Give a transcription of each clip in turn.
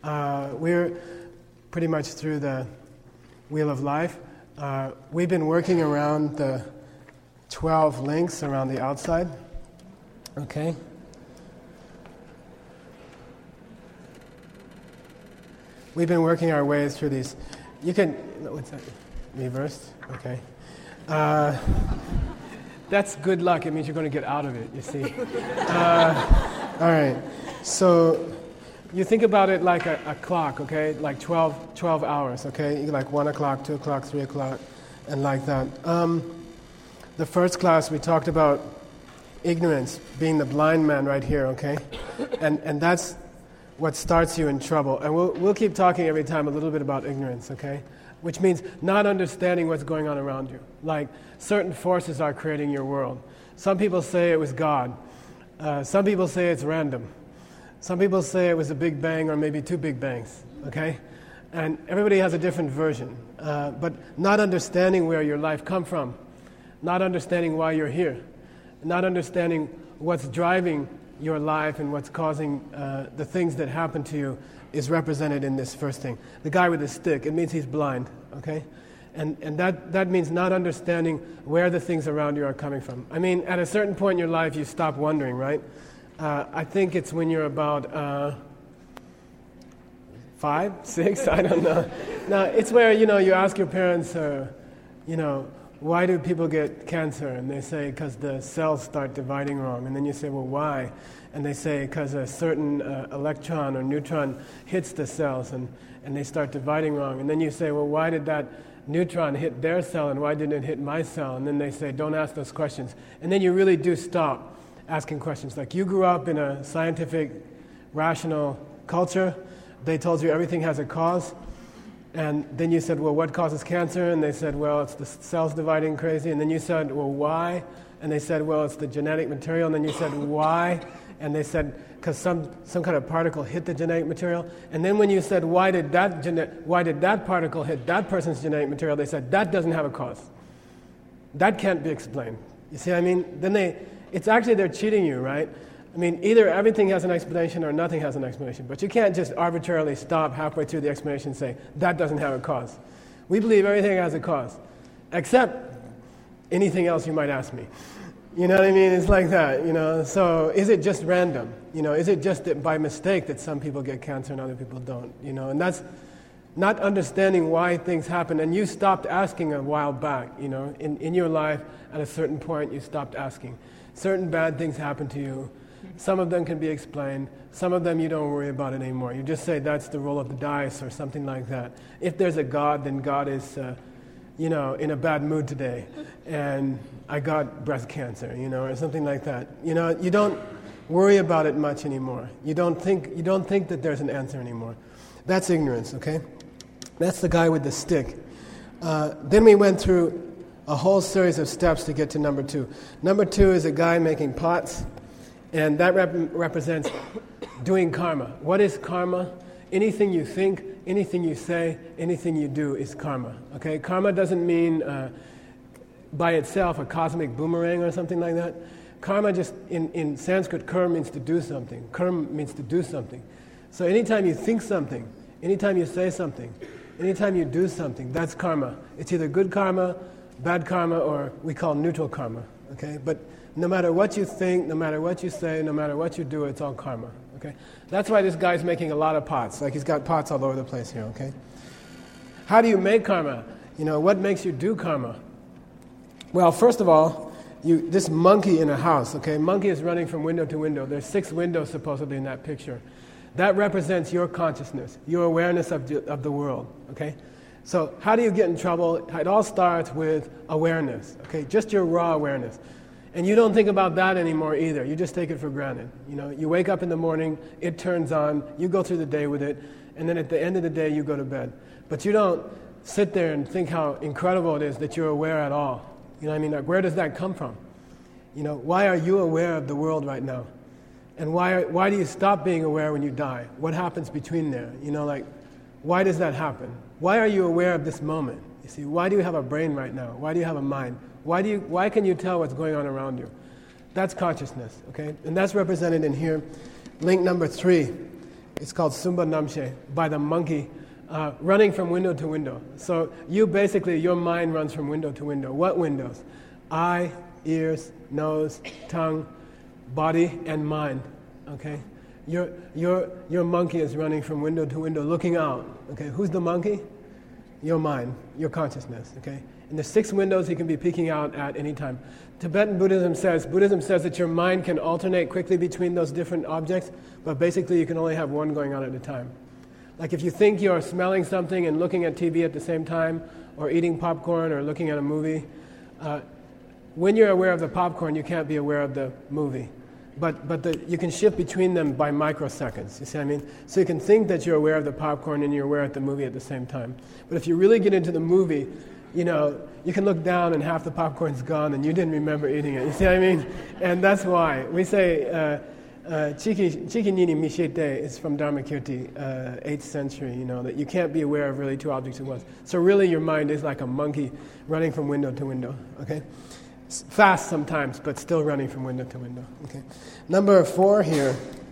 We're pretty much through the Wheel of Life. We've been working around the 12 links around the outside. Okay? We've been working our ways through these. You can, what's that? Reversed? Okay. That's good luck. It means you're going to get out of it, you see. All right. So you think about it like a clock, okay? Like 12 hours, okay? Like 1 o'clock, 2 o'clock, 3 o'clock, and like that. The first class we talked about ignorance, being the blind man right here, okay? And that's what starts you in trouble. And we'll keep talking every time a little bit about ignorance, okay? Which means not understanding what's going on around you. Like certain forces are creating your world. Some people say it was God. Some people say it's random. Some people say it was a big bang or maybe two big bangs, okay? And everybody has a different version. But not understanding where your life come from, not understanding why you're here, not understanding what's driving your life and what's causing the things that happen to you is represented in this first thing. The guy with the stick, it means he's blind, okay? And that means not understanding where the things around you are coming from. I mean, at a certain point in your life, you stop wondering, right? I think it's when you're about 5, 6, I don't know. Now, it's where, you ask your parents, why do people get cancer? And they say, because the cells start dividing wrong. And then you say, well, why? And they say, because a certain electron or neutron hits the cells and they start dividing wrong. And then you say, well, why did that neutron hit their cell and why didn't it hit my cell? And then they say, don't ask those questions. And then you really do stop asking questions. Like you grew up in a scientific, rational culture. They told you everything has a cause. And then you said, well, what causes cancer? And they said, well, it's the cells dividing crazy. And then you said, well, why? And they said, well, it's the genetic material. And then you said, why? And they said, because some kind of particle hit the genetic material. And then when you said, why did that particle hit that person's genetic material? They said, that doesn't have a cause. That can't be explained. You see what I mean? It's actually they're cheating you, right? I mean, either everything has an explanation or nothing has an explanation. But you can't just arbitrarily stop halfway through the explanation and say, that doesn't have a cause. We believe everything has a cause, except anything else you might ask me. You know what I mean? It's like that, So is it just random? Is it just that by mistake that some people get cancer and other people don't? And that's not understanding why things happen. And you stopped asking a while back, in your life, at a certain point, you stopped asking. Certain bad things happen to you. Some of them can be explained. Some of them you don't worry about it anymore. You just say that's the roll of the dice or something like that. If there's a God, then God is, in a bad mood today. And I got breast cancer, or something like that. You don't worry about it much anymore. You don't think that there's an answer anymore. That's ignorance, okay? That's the guy with the stick. Then we went through a whole series of steps to get to number 2. Number 2 is a guy making pots, and that represents doing karma. What is karma? Anything you think, anything you say, anything you do is karma. Okay? Karma doesn't mean by itself a cosmic boomerang or something like that. Karma just, in Sanskrit, kar means to do something. Karma means to do something. So anytime you think something, anytime you say something, anytime you do something, that's karma. It's either good karma, bad karma, or we call neutral karma. Okay? But no matter what you think, no matter what you say, no matter what you do, it's all karma. Okay? That's why this guy's making a lot of pots. Like he's got pots all over the place here, okay? How do you make karma? What makes you do karma? Well, first of all, this monkey in a house, okay? Monkey is running from window to window. There's 6 windows supposedly in that picture. That represents your consciousness, your awareness of the world, okay? So how do you get in trouble? It all starts with awareness, okay? Just your raw awareness. And you don't think about that anymore either. You just take it for granted. You wake up in the morning, it turns on, you go through the day with it, and then at the end of the day, you go to bed. But you don't sit there and think how incredible it is that you're aware at all. Like, where does that come from? Why are you aware of the world right now? And why do you stop being aware when you die? What happens between there? Why does that happen? Why are you aware of this moment? You see, why do you have a brain right now? Why do you have a mind? Why can you tell what's going on around you? That's consciousness, okay? And that's represented in here. Link number 3 It's called Sumba Namshe, by the monkey, running from window to window. So your mind runs from window to window. What windows? Eye, ears, nose, tongue, body, and mind. Okay? Your monkey is running from window to window, looking out. Okay? Who's the monkey? Your mind, your consciousness. Okay? And there's 6 windows he can be peeking out at any time. Tibetan Buddhism says that your mind can alternate quickly between those different objects, but basically you can only have one going on at a time. Like if you think you're smelling something and looking at TV at the same time, or eating popcorn or looking at a movie, when you're aware of the popcorn, you can't be aware of the movie. But you can shift between them by microseconds, you see what I mean? So you can think that you're aware of the popcorn and you're aware of the movie at the same time. But if you really get into the movie, you can look down and half the popcorn's gone and you didn't remember eating it, you see what I mean? And that's why. We say, Chiki Nini Mishete is from Dharmakirti, 8th century, that you can't be aware of really 2 objects at once. So really your mind is like a monkey running from window to window, okay? Fast sometimes, but still running from window to window. Okay. Number 4 here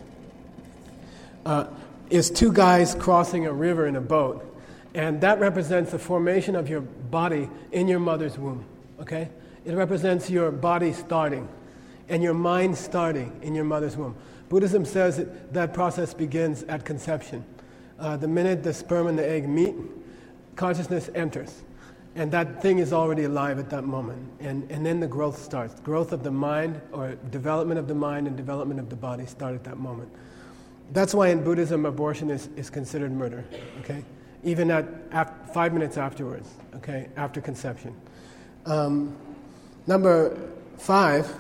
is 2 guys crossing a river in a boat, and that represents the formation of your body in your mother's womb. Okay, it represents your body starting, and your mind starting in your mother's womb. Buddhism says that process begins at conception. The minute the sperm and the egg meet, consciousness enters. And that thing is already alive at that moment. And then the growth starts. Growth of the mind, or development of the mind and development of the body start at that moment. That's why in Buddhism abortion is considered murder, okay? Even at 5 minutes afterwards, okay, after conception. Number 5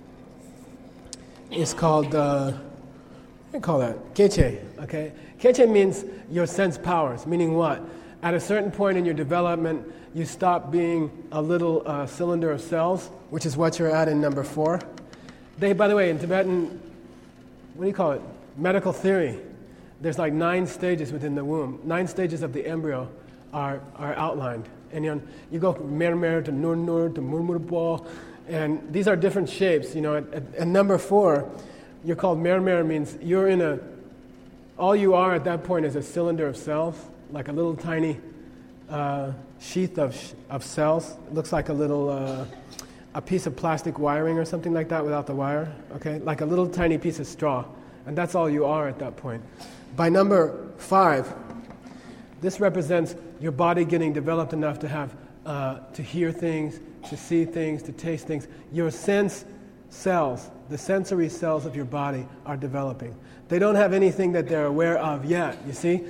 is called, what do you call that? Keche, okay? Keche means your sense powers, meaning what? At a certain point in your development, you stop being a little cylinder of cells, which is what you're at in number 4. By the way, in Tibetan, what do you call it? Medical theory. There's like 9 stages within the womb. 9 stages of the embryo are outlined. And you go from mer to nur to murmurpo, and these are different shapes. At number 4, you're called mer, means all you are at that point is a cylinder of cells, like a little tiny sheath of cells. It looks like a piece of plastic wiring or something like that without the wire, okay? Like a little tiny piece of straw. And that's all you are at that point. By number 5, this represents your body getting developed enough to have, to hear things, to see things, to taste things. Your sense cells, the sensory cells of your body are developing. They don't have anything that they're aware of yet, you see?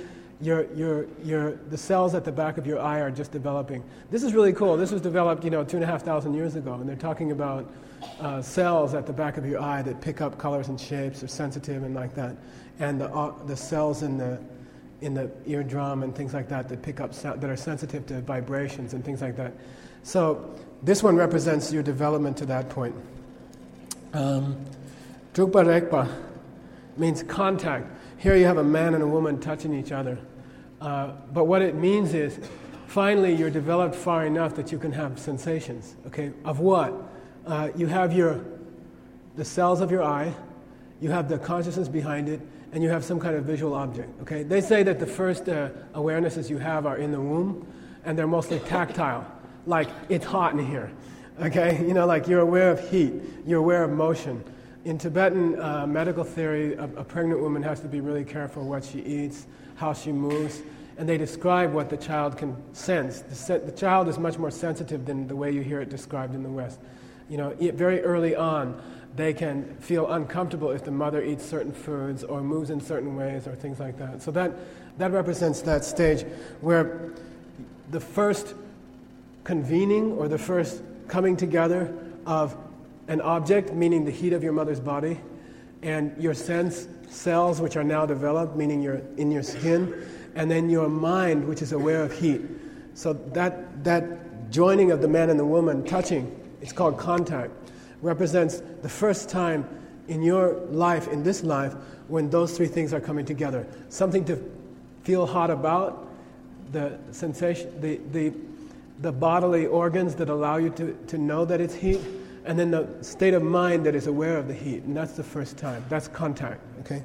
The cells at the back of your eye are just developing. This is really cool. This was developed, 2,500 years ago, and they're talking about cells at the back of your eye that pick up colors and shapes, are sensitive and like that, and the cells in the eardrum and things like that that pick up that are sensitive to vibrations and things like that. So this one represents your development to that point. Drukpa Rekpa means contact. Here you have a man and a woman touching each other. But what it means is, finally you're developed far enough that you can have sensations. Okay, of what? You have the cells of your eye, you have the consciousness behind it, and you have some kind of visual object. Okay, they say that the first awarenesses you have are in the womb, and they're mostly tactile, like it's hot in here. Okay, like you're aware of heat, you're aware of motion. In Tibetan medical theory, a pregnant woman has to be really careful what she eats, how she moves, and they describe what the child can sense. The child is much more sensitive than the way you hear it described in the West. Very early on, they can feel uncomfortable if the mother eats certain foods or moves in certain ways or things like that. So that represents that stage where the first convening or the first coming together of an object, meaning the heat of your mother's body, and your sense cells, which are now developed, meaning you're in your skin, and then your mind, which is aware of heat. So that joining of the man and the woman, touching, it's called contact, represents the first time in your life, in this life, when those 3 things are coming together. Something to feel hot about, the sensation, the bodily organs that allow you to know that it's heat, and then the state of mind that is aware of the heat, and that's the first time. That's contact, okay?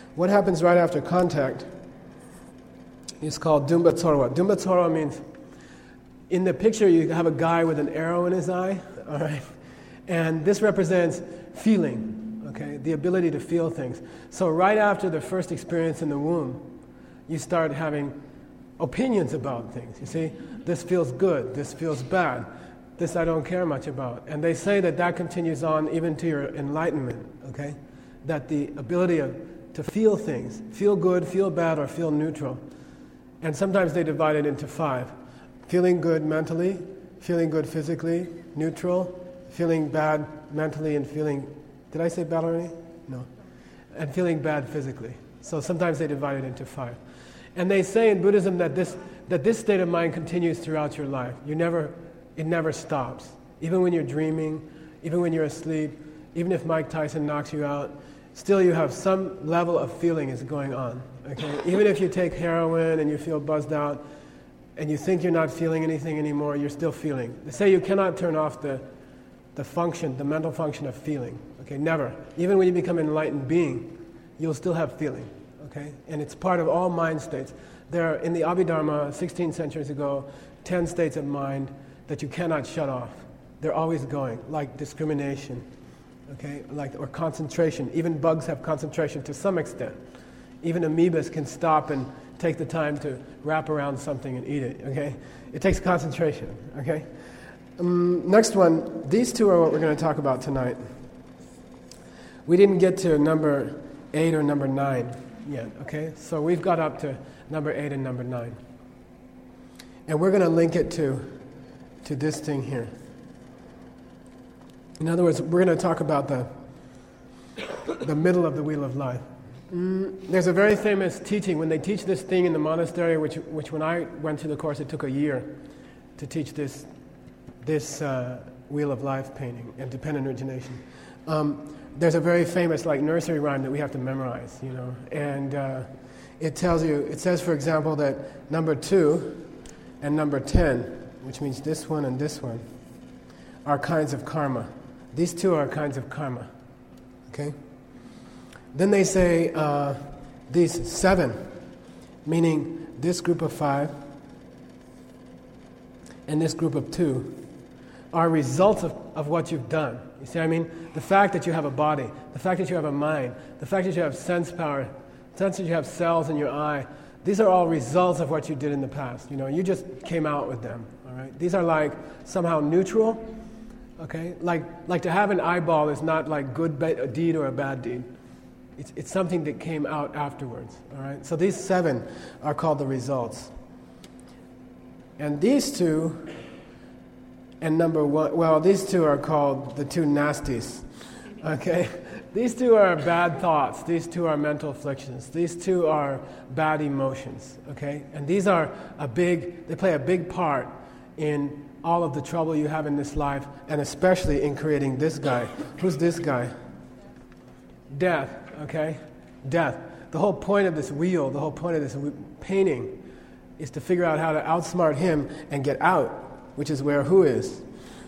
What happens right after contact is called Dumba Tsorwa. Dumba Tsorwa means, in the picture you have a guy with an arrow in his eye, all right? And this represents feeling, okay? The ability to feel things. So right after the first experience in the womb, you start having opinions about things. You see, this feels good, this feels bad, this I don't care much about. And they say that that continues on even to your enlightenment, okay? That the ability to feel things, feel good, feel bad, or feel neutral. And sometimes they divide it into 5. Feeling good mentally, feeling good physically, neutral, feeling bad mentally, and feeling, did I say bad already? No. And feeling bad physically. So sometimes they divide it into 5. And they say in Buddhism that this state of mind continues throughout your life. It never stops. Even when you're dreaming, even when you're asleep, even if Mike Tyson knocks you out, still you have some level of feeling is going on. Okay? Even if you take heroin and you feel buzzed out and you think you're not feeling anything anymore, you're still feeling. They say you cannot turn off the function, the mental function of feeling. Okay, never. Even when you become an enlightened being, you'll still have feeling. Okay? And it's part of all mind states. There are, in the Abhidharma, 16 centuries ago, 10 states of mind that you cannot shut off. They're always going, like discrimination, okay, or concentration. Even bugs have concentration to some extent. Even amoebas can stop and take the time to wrap around something and eat it, okay? It takes concentration, okay? Next one, these two are what we're going to talk about tonight. We didn't get to number 8 or number 9 yet, okay? So we've got up to number 8 and number 9. And we're going to link it to this thing here. In other words, we're going to talk about the middle of the wheel of life. There's a very famous teaching. When they teach this thing in the monastery, which when I went to the course, it took a year to teach this wheel of life painting and dependent origination. There's a very famous nursery rhyme that we have to memorize, you know, and it says, for example, that number 2 and number 10, which means this one and this one, are kinds of karma. These two are kinds of karma, okay? Then they say these 7, meaning this group of 5 and this group of 2, are results of what you've done. You see what I mean? The fact that you have a body, the fact that you have a mind, the fact that you have sense power, the fact that you have cells in your eye, these are all results of what you did in the past. You know, you just came out with them, all right? These are somehow neutral, okay? Like to have an eyeball is not a deed or a bad deed. It's something that came out afterwards, all right? So these 7 are called the results. And these 2 and number 1, these 2 are called the 2 nasties, okay? These 2 are bad thoughts. These 2 are mental afflictions. These 2 are bad emotions, okay? And these are they play a big part in all of the trouble you have in this life, and especially in creating this guy. Who's this guy? Death. Okay? Death. The whole point of this wheel, the whole point of this painting is to figure out how to outsmart him and get out, which is where who is?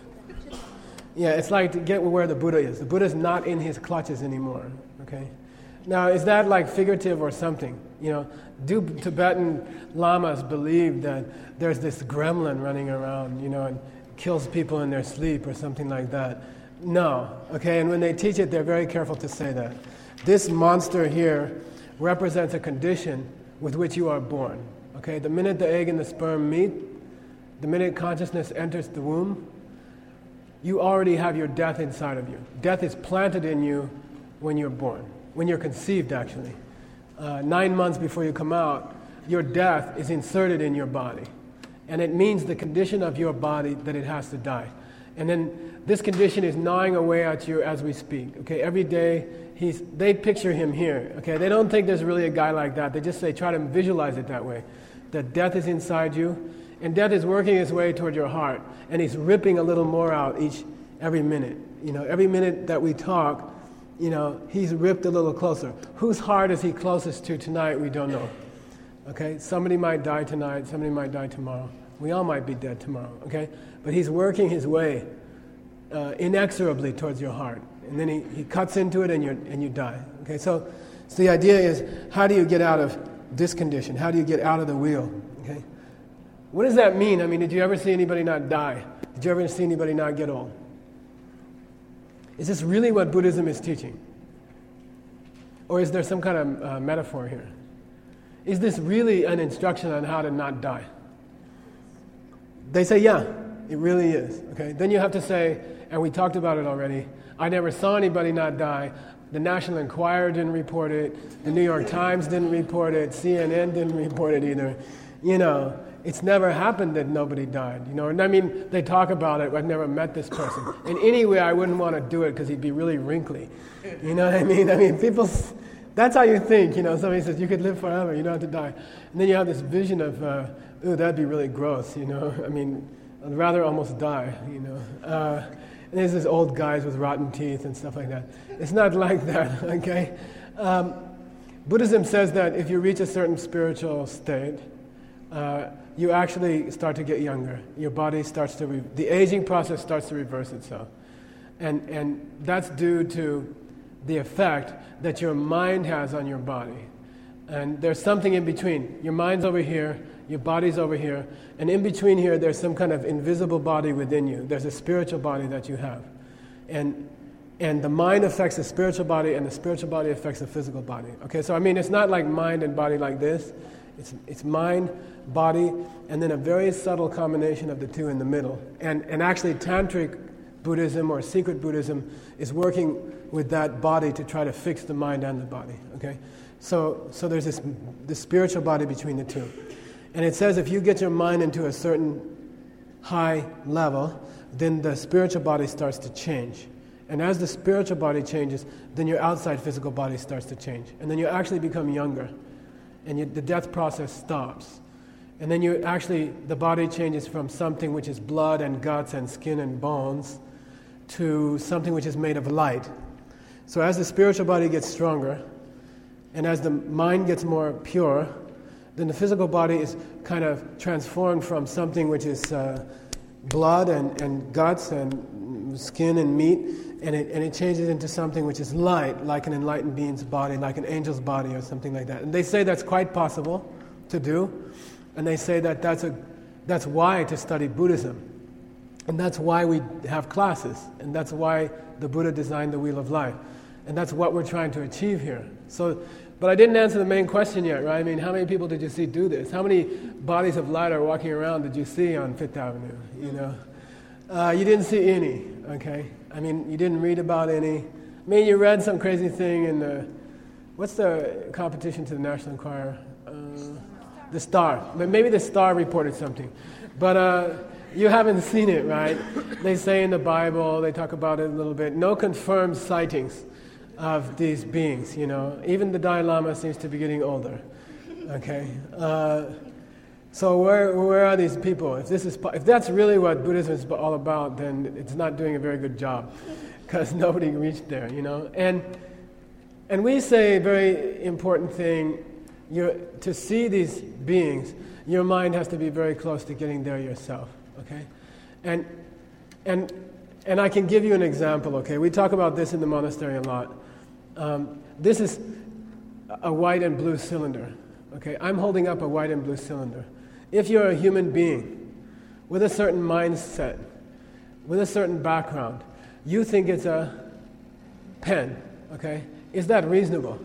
Yeah, it's like to get where the Buddha is. The Buddha's not in his clutches anymore, okay? Now, is that figurative or something? You know, do Tibetan lamas believe that there's this gremlin running around, you know, and kills people in their sleep or something like that? No, okay? And when they teach it, they're very careful to say that. This monster here represents a condition with which you are born. Okay, the minute the egg and the sperm meet, the minute consciousness enters the womb, you already have your death inside of you. Death is planted in you when you're born, when you're conceived actually. 9 months before you come out, your death is inserted in your body. And it means the condition of your body that it has to die. And then this condition is gnawing away at you as we speak. Okay, every day they picture him here. Okay, they don't think there's really a guy like that. They just try to visualize it that way. That death is inside you, and death is working its way toward your heart, and he's ripping a little more out every minute. You know, every minute that we talk, you know, he's ripped a little closer. Whose heart is he closest to tonight? We don't know. Okay, somebody might die tonight. Somebody might die tomorrow. We all might be dead tomorrow. Okay, but he's working his way inexorably towards your heart. And then he cuts into it and you die. Okay, so So the idea is, how do you get out of this condition? How do you get out of the wheel? Okay? What does that mean? I mean, did you ever see anybody not die? Did you ever see anybody not get old? Is this really what Buddhism is teaching? Or is there some kind of metaphor here? Is this really an instruction on how to not die? They say, yeah, it really is. Okay? Then you have to say, and we talked about it already, I never saw anybody not die. The National Enquirer didn't report it. The New York Times didn't report it. CNN didn't report it either. You know, it's never happened that nobody died. You know, and I mean, they talk about it. I've never met this person. And anyway, I wouldn't want to do it because he'd be really wrinkly. You know what I mean? I mean, people, that's how you think. You know, somebody says you could live forever. You don't have to die. And then you have this vision of, ooh, that'd be really gross. You know, I mean, I'd rather almost die. You know. And there's these old guys with rotten teeth and stuff like that. It's not like that, okay? Buddhism says that if you reach a certain spiritual state, you actually start to get younger. Your body starts to, the aging process starts to reverse itself. And that's due to the effect that your mind has on your body. And there's something in between. Your mind's over here, your body's over here, and in between here there's some kind of invisible body within you. There's a spiritual body that you have. And the mind affects the spiritual body, and the spiritual body affects the physical body. Okay, so I mean, it's not like mind and body like this. It's mind, body, and then a very subtle combination of the two in the middle. And actually Tantric Buddhism or secret Buddhism is working with that body to try to fix the mind and the body. Okay, so there's this spiritual body between the two. And it says if you get your mind into a certain high level, then the spiritual body starts to change. And as the spiritual body changes, then your outside physical body starts to change. And then you actually become younger. And the death process stops. And then the body changes from something which is blood and guts and skin and bones to something which is made of light. So as the spiritual body gets stronger, and as the mind gets more pure, then the physical body is kind of transformed from something which is blood and guts and skin and meat, and it changes into something which is light, like an enlightened being's body, like an angel's body or something like that. And they say that's quite possible to do, and they say that that's why to study Buddhism. And that's why we have classes, and that's why the Buddha designed the Wheel of Life. And that's what we're trying to achieve here. But I didn't answer the main question yet, right? I mean, how many people did you see do this? How many bodies of light are walking around did you see on Fifth Avenue? You know, you didn't see any. Okay, I mean, you didn't read about any. I mean, you read some crazy thing in what's the competition to the National Enquirer? The Star. Maybe the Star reported something, but you haven't seen it, right? They say in the Bible, they talk about it a little bit. No confirmed sightings of these beings, you know. Even the Dalai Lama seems to be getting older. Okay, so where are these people? If that's really what Buddhism is all about, then it's not doing a very good job, because nobody reached there, you know. And we say a very important thing: to see these beings, your mind has to be very close to getting there yourself. Okay, and I can give you an example. Okay, we talk about this in the monastery a lot. This is a white and blue cylinder. Okay, I'm holding up a white and blue cylinder. If you're a human being with a certain mindset, with a certain background, you think it's a pen. Okay, is that reasonable?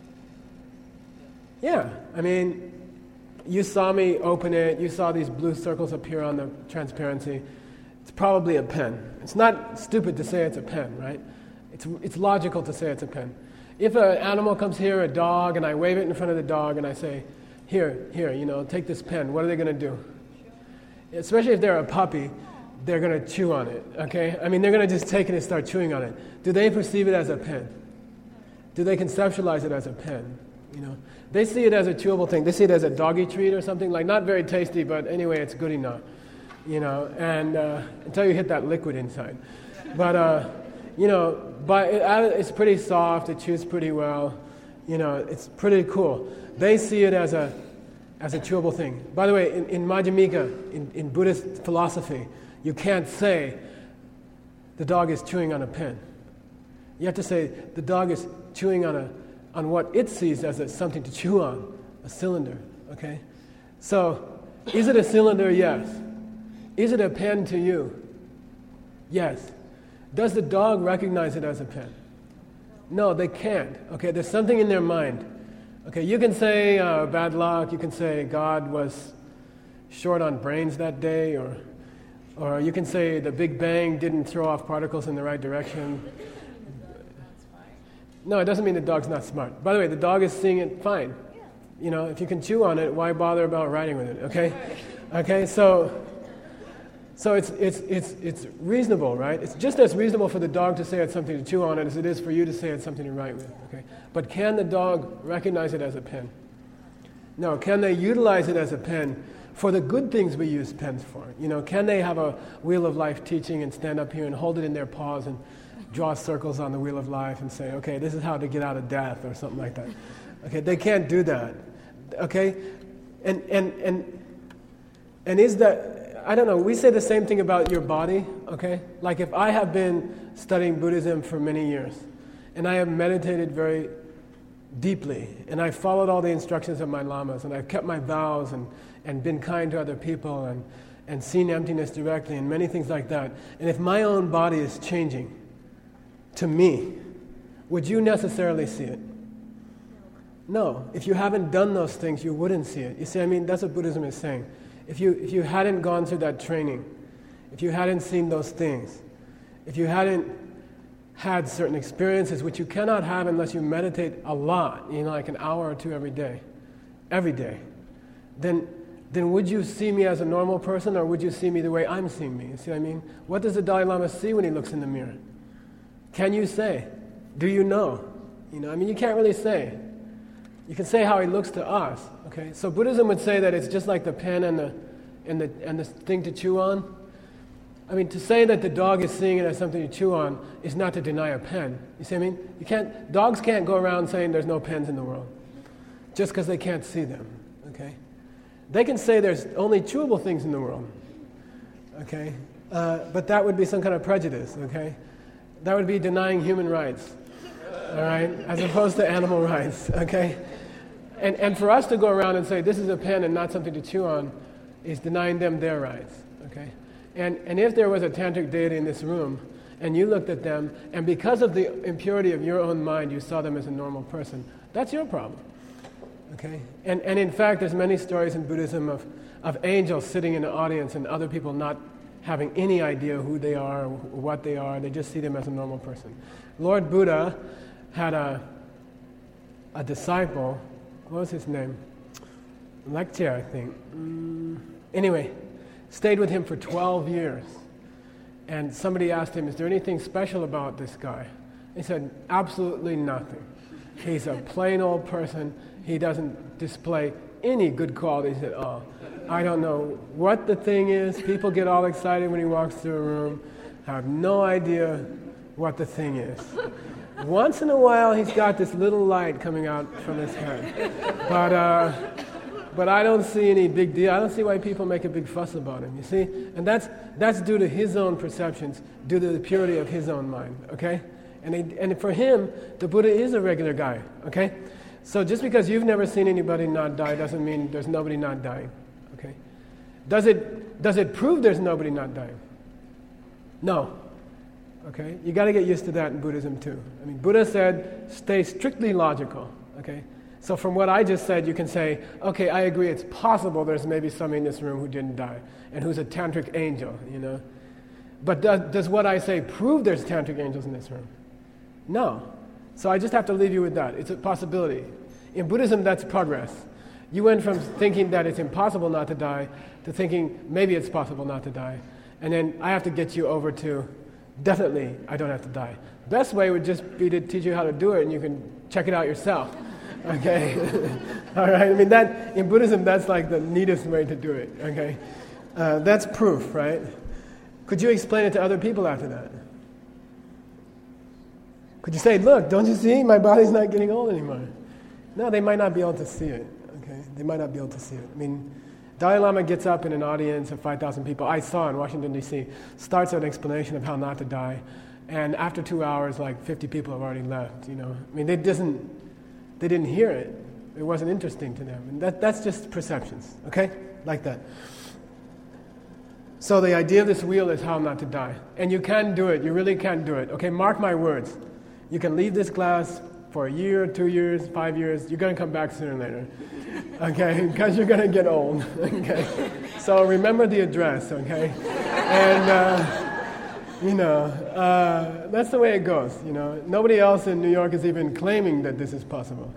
Yeah, I mean, you saw me open it, you saw these blue circles appear on the transparency. It's probably a pen. It's not stupid to say it's a pen, right? It's logical to say it's a pen. If an animal comes here, a dog, and I wave it in front of the dog and I say, here, you know, take this pen, what are they going to do? Especially if they're a puppy, they're going to chew on it, okay? I mean, they're going to just take it and start chewing on it. Do they perceive it as a pen? Do they conceptualize it as a pen? You know, they see it as a chewable thing. They see it as a doggy treat or something, like not very tasty, but anyway, it's good enough. You know, and until you hit that liquid inside. But, you know, it's pretty soft, it chews pretty well, you know, it's pretty cool. They see it as a chewable thing. By the way, in Madhyamika, in Buddhist philosophy, you can't say the dog is chewing on a pen. You have to say the dog is chewing on on what it sees as something to chew on, a cylinder, okay? So, is it a cylinder? Yes. Is it a pen to you? Yes. Does the dog recognize it as a pen? No, they can't, okay? There's something in their mind. Okay, you can say bad luck, you can say God was short on brains that day, or you can say the Big Bang didn't throw off particles in the right direction. No, it doesn't mean the dog's not smart. By the way, the dog is seeing it fine. You know, if you can chew on it, why bother about writing with it, okay? Okay, so it's reasonable, right? It's just as reasonable for the dog to say it's something to chew on as it is for you to say it's something to write with, okay? But can the dog recognize it as a pen? No. Can they utilize it as a pen for the good things we use pens for? You know, can they have a Wheel of Life teaching and stand up here and hold it in their paws and draw circles on the Wheel of Life and say, okay, this is how to get out of death or something like that? Okay, they can't do that. Okay? And is that, I don't know, we say the same thing about your body, okay? Like if I have been studying Buddhism for many years, and I have meditated very deeply, and I've followed all the instructions of my lamas, and I've kept my vows, and been kind to other people, and seen emptiness directly, and many things like that. And if my own body is changing to me, would you necessarily see it? No. If you haven't done those things, you wouldn't see it. You see, I mean, that's what Buddhism is saying. If you hadn't gone through that training, if you hadn't seen those things, if you hadn't had certain experiences, which you cannot have unless you meditate a lot, you know, like an hour or two every day, then would you see me as a normal person, or would you see me the way I'm seeing me? You see what I mean? What does the Dalai Lama see when he looks in the mirror? Can you say? Do you know? You know, I mean, you can't really say. You can say how he looks to us. Okay, so Buddhism would say that it's just like the pen and the thing to chew on. I mean, to say that the dog is seeing it as something to chew on is not to deny a pen. You see what I mean? Dogs can't go around saying there's no pens in the world just because they can't see them. Okay, they can say there's only chewable things in the world. Okay, but that would be some kind of prejudice. Okay, that would be denying human rights. All right, as opposed to animal rights. Okay. And for us to go around and say this is a pen and not something to chew on is denying them their rights, okay? And if there was a tantric deity in this room and you looked at them and because of the impurity of your own mind you saw them as a normal person, that's your problem, okay? And in fact there's many stories in Buddhism of angels sitting in the audience and other people not having any idea who they are or what they are. They just see them as a normal person. Lord Buddha had a disciple. What was his name? Lectia, I think. Anyway, stayed with him for 12 years. And somebody asked him, is there anything special about this guy? He said, absolutely nothing. He's a plain old person. He doesn't display any good qualities at all. I don't know what the thing is. People get all excited when he walks through a room. I have no idea what the thing is. Once in a while, he's got this little light coming out from his head. But I don't see any big deal. I don't see why people make a big fuss about him, you see? And that's due to his own perceptions, due to the purity of his own mind, okay? And for him, the Buddha is a regular guy, okay? So just because you've never seen anybody not die doesn't mean there's nobody not dying, okay? Does it prove there's nobody not dying? No. Okay, you got to get used to that in Buddhism too. I mean, Buddha said, stay strictly logical. Okay, so from what I just said, you can say, okay, I agree. It's possible there's maybe somebody in this room who didn't die and who's a tantric angel. You know, but does what I say prove there's tantric angels in this room? No. So I just have to leave you with that. It's a possibility. In Buddhism, that's progress. You went from thinking that it's impossible not to die to thinking maybe it's possible not to die, and then I have to get you over to definitely, I don't have to die. Best way would just be to teach you how to do it, and you can check it out yourself. Okay, all right. I mean, that in Buddhism, that's like the neatest way to do it. Okay, that's proof, right? Could you explain it to other people after that? Could you say, "Look, don't you see? My body's not getting old anymore." No, they might not be able to see it. Okay, they might not be able to see it. I mean, Dalai Lama gets up in an audience of 5,000 people, I saw in Washington, D.C., starts an explanation of how not to die, and after 2 hours, like 50 people have already left, you know. I mean, They didn't hear it. It wasn't interesting to them. And that's just perceptions, okay? Like that. So the idea of this wheel is how not to die. And you can do it. You really can do it. Okay, mark my words. You can leave this class for a year, 2 years, 5 years. You're going to come back sooner or later. Okay, because you're going to get old. Okay, so remember the address, okay? And, that's the way it goes, Nobody else in New York is even claiming that this is possible,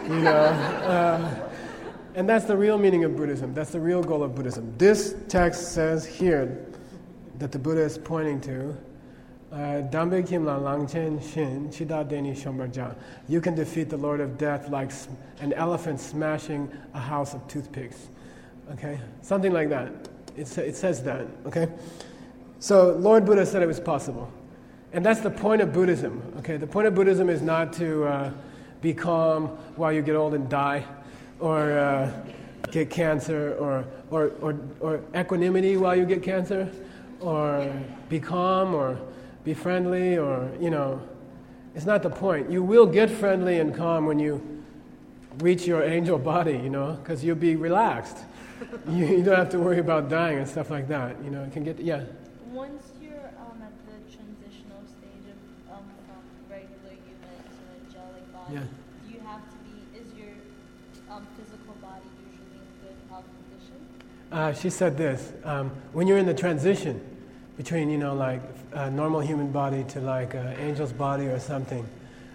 And that's the real meaning of Buddhism. That's the real goal of Buddhism. This text says here that the Buddha is pointing to, Dambe Kim La Lang Chen Shin Chida Deni Shombarja. You can defeat the Lord of Death like an elephant smashing a house of toothpicks. Okay? Something like that. It says that. Okay? So Lord Buddha said it was possible. And that's the point of Buddhism. Okay? The point of Buddhism is not to be calm while you get old and die, or get cancer, or equanimity while you get cancer, or be calm, or be friendly, or, it's not the point. You will get friendly and calm when you reach your angel body, because you'll be relaxed. You don't have to worry about dying and stuff like that, It can get, yeah. Once you're at the transitional stage of from regular human to angelic body, do you have to be, is your physical body usually in good health condition? She said this, when you're in the transition between, like a normal human body to like an angel's body or something,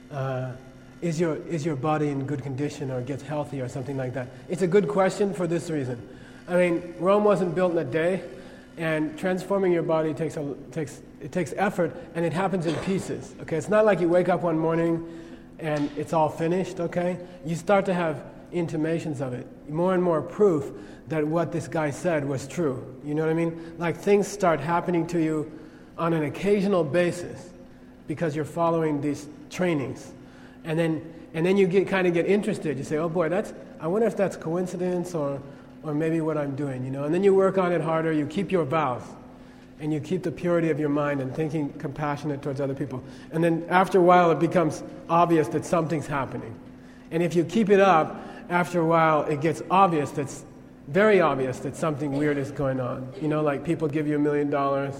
is your body in good condition or gets healthy or something like that? It's a good question for this reason. I mean, Rome wasn't built in a day, and transforming your body takes effort, and it happens in pieces. Okay, it's not like you wake up one morning and it's all finished. Okay, you start to have intimations of it, more and more proof that what this guy said was true. You know what I mean? Like things start happening to you on an occasional basis because you're following these trainings, and then you kind of get interested. You say, "Oh boy, I wonder if that's coincidence or maybe what I'm doing." And then you work on it harder. You keep your vows, and you keep the purity of your mind and thinking compassionate towards other people. And then after a while, it becomes obvious that something's happening. And if you keep it up, after a while, it gets obvious. That's very obvious that something weird is going on. Like people give you $1 million.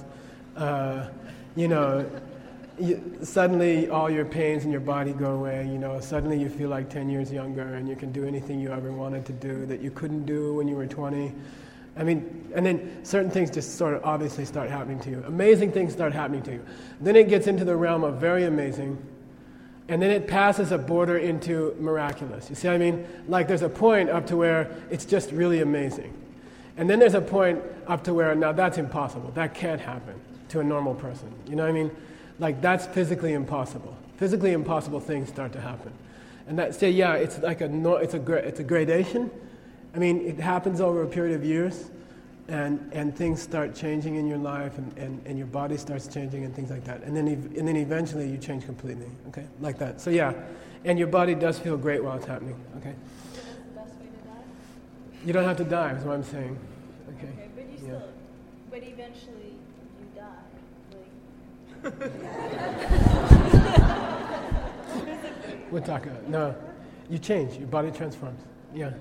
Suddenly all your pains in your body go away. Suddenly you feel like 10 years younger, and you can do anything you ever wanted to do that you couldn't do when you were 20. I mean, and then certain things just sort of obviously start happening to you. Amazing things start happening to you. Then it gets into the realm of very amazing. And then it passes a border into miraculous. You see what I mean? Like there's a point up to where it's just really amazing. And then there's a point up to where, now that's impossible. That can't happen to a normal person. You know what I mean? Like that's physically impossible. Physically impossible things start to happen. And it's like it's a gradation. I mean, it happens over a period of years. And things start changing in your life, and your body starts changing and things like that. And then eventually you change completely, okay? Like that. So yeah, and your body does feel great while it's happening, okay? So that's the best way to die? You don't have to die, is what I'm saying. Okay, but you still, but eventually you die. We'll talk about it. No, you change, your body transforms, yeah.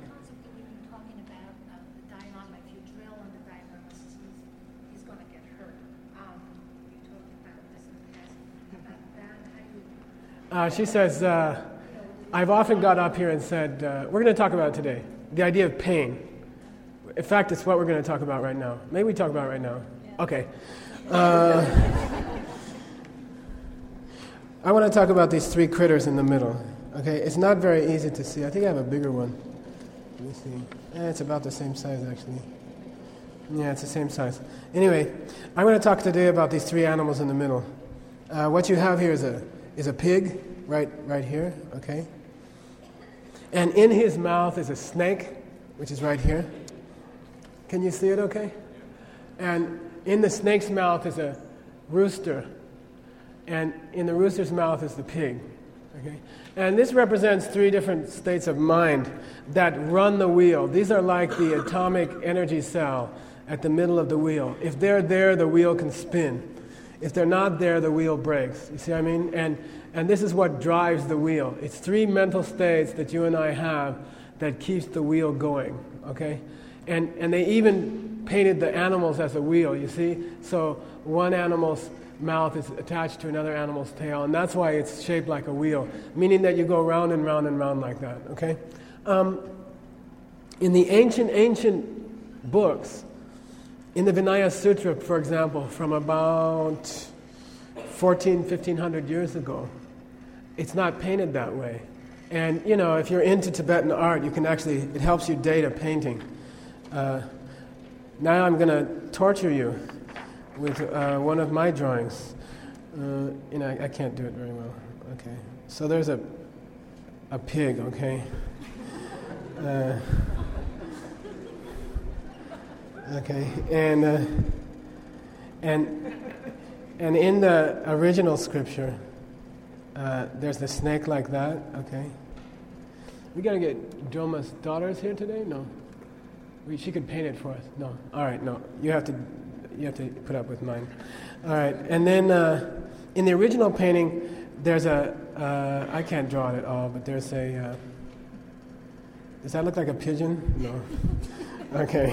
She says, I've often got up here and said, we're going to talk about it today, the idea of pain. In fact, it's what we're going to talk about right now. Maybe we talk about it right now. Yeah. Okay. I want to talk about these three critters in the middle. Okay, it's not very easy to see. I think I have a bigger one. Let me see. It's about the same size, actually. Yeah, it's the same size. Anyway, I'm going to talk today about these three animals in the middle. What you have here is a pig, right here, okay? And in his mouth is a snake, which is right here. Can you see it okay? And in the snake's mouth is a rooster. And in the rooster's mouth is the pig, okay? And this represents three different states of mind that run the wheel. These are like the atomic energy cell at the middle of the wheel. If they're there, the wheel can spin. If they're not there, the wheel breaks. You see what I mean? And this is what drives the wheel. It's 3 mental states that you and I have that keeps the wheel going, okay? And they even painted the animals as a wheel, you see? So one animal's mouth is attached to another animal's tail, and that's why it's shaped like a wheel, meaning that you go round and round and round like that, okay? In the ancient books, in the Vinaya Sutra, for example, from about 1500 years ago, it's not painted that way. And, you know, if you're into Tibetan art, you can actually, it helps you date a painting. Now I'm going to torture you with one of my drawings. You know, I can't do it very well. Okay. So there's a pig, okay? Okay, and in the original scripture, there's the snake like that. Okay, we gotta get Joma's daughters here today. No, she could paint it for us. No, all right, no, you have to put up with mine. All right, and then in the original painting, there's I can't draw it at all, but there's a. Does that look like a pigeon? No. Okay.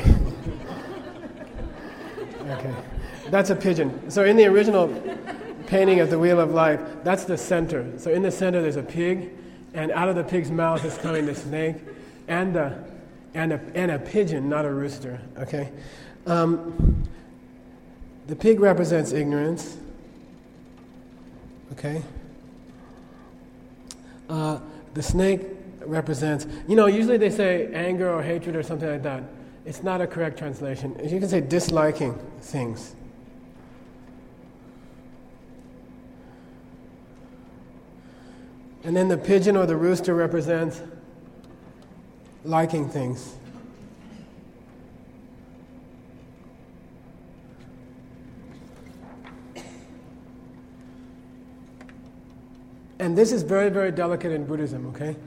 Okay, that's a pigeon. So in the original painting of the Wheel of Life, that's the center. So in the center there's a pig, and out of the pig's mouth is coming the snake, and a pigeon, not a rooster. Okay, the pig represents ignorance. Okay, the snake represents. You know, usually they say anger or hatred or something like that. It's not a correct translation. You can say disliking things. And then the pigeon or the rooster represents liking things. And this is very, very delicate in Buddhism, okay?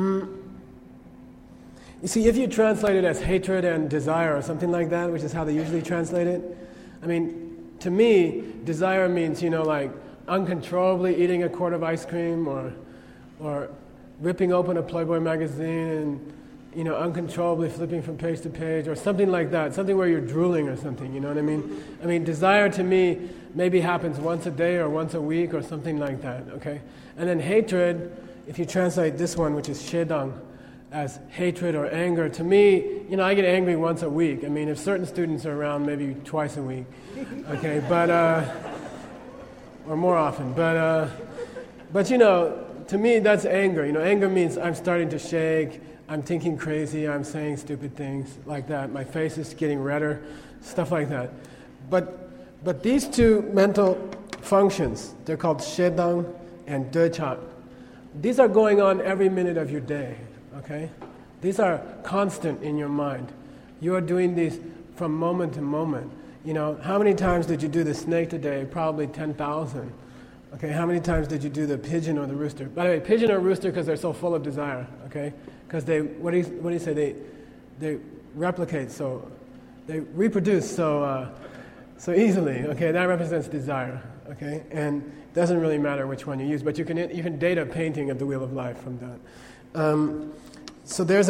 You see, if you translate it as hatred and desire or something like that, which is how they usually translate it, I mean, to me, desire means, you know, like uncontrollably eating a quart of ice cream or ripping open a Playboy magazine and, you know, uncontrollably flipping from page to page or something like that, something where you're drooling or something, you know what I mean? I mean, desire to me maybe happens once a day or once a week or something like that, okay? And then hatred, if you translate this one, which is shedang, as hatred or anger, to me, you know, I get angry once a week. I mean, if certain students are around, maybe twice a week, okay, but, or more often, but you know, to me, that's anger. You know, anger means I'm starting to shake, I'm thinking crazy, I'm saying stupid things like that, my face is getting redder, stuff like that. But these two mental functions, they're called shedang and dechak. These are going on every minute of your day. Okay? These are constant in your mind. You are doing these from moment to moment. You know, how many times did you do the snake today? Probably 10,000. Okay, how many times did you do the pigeon or the rooster? By the way, pigeon or rooster because they're so full of desire, okay? Because they, what do you say? They replicate, so they reproduce so easily. Okay, that represents desire. Okay, and it doesn't really matter which one you use, but you can date a painting of the Wheel of Life from that. So there's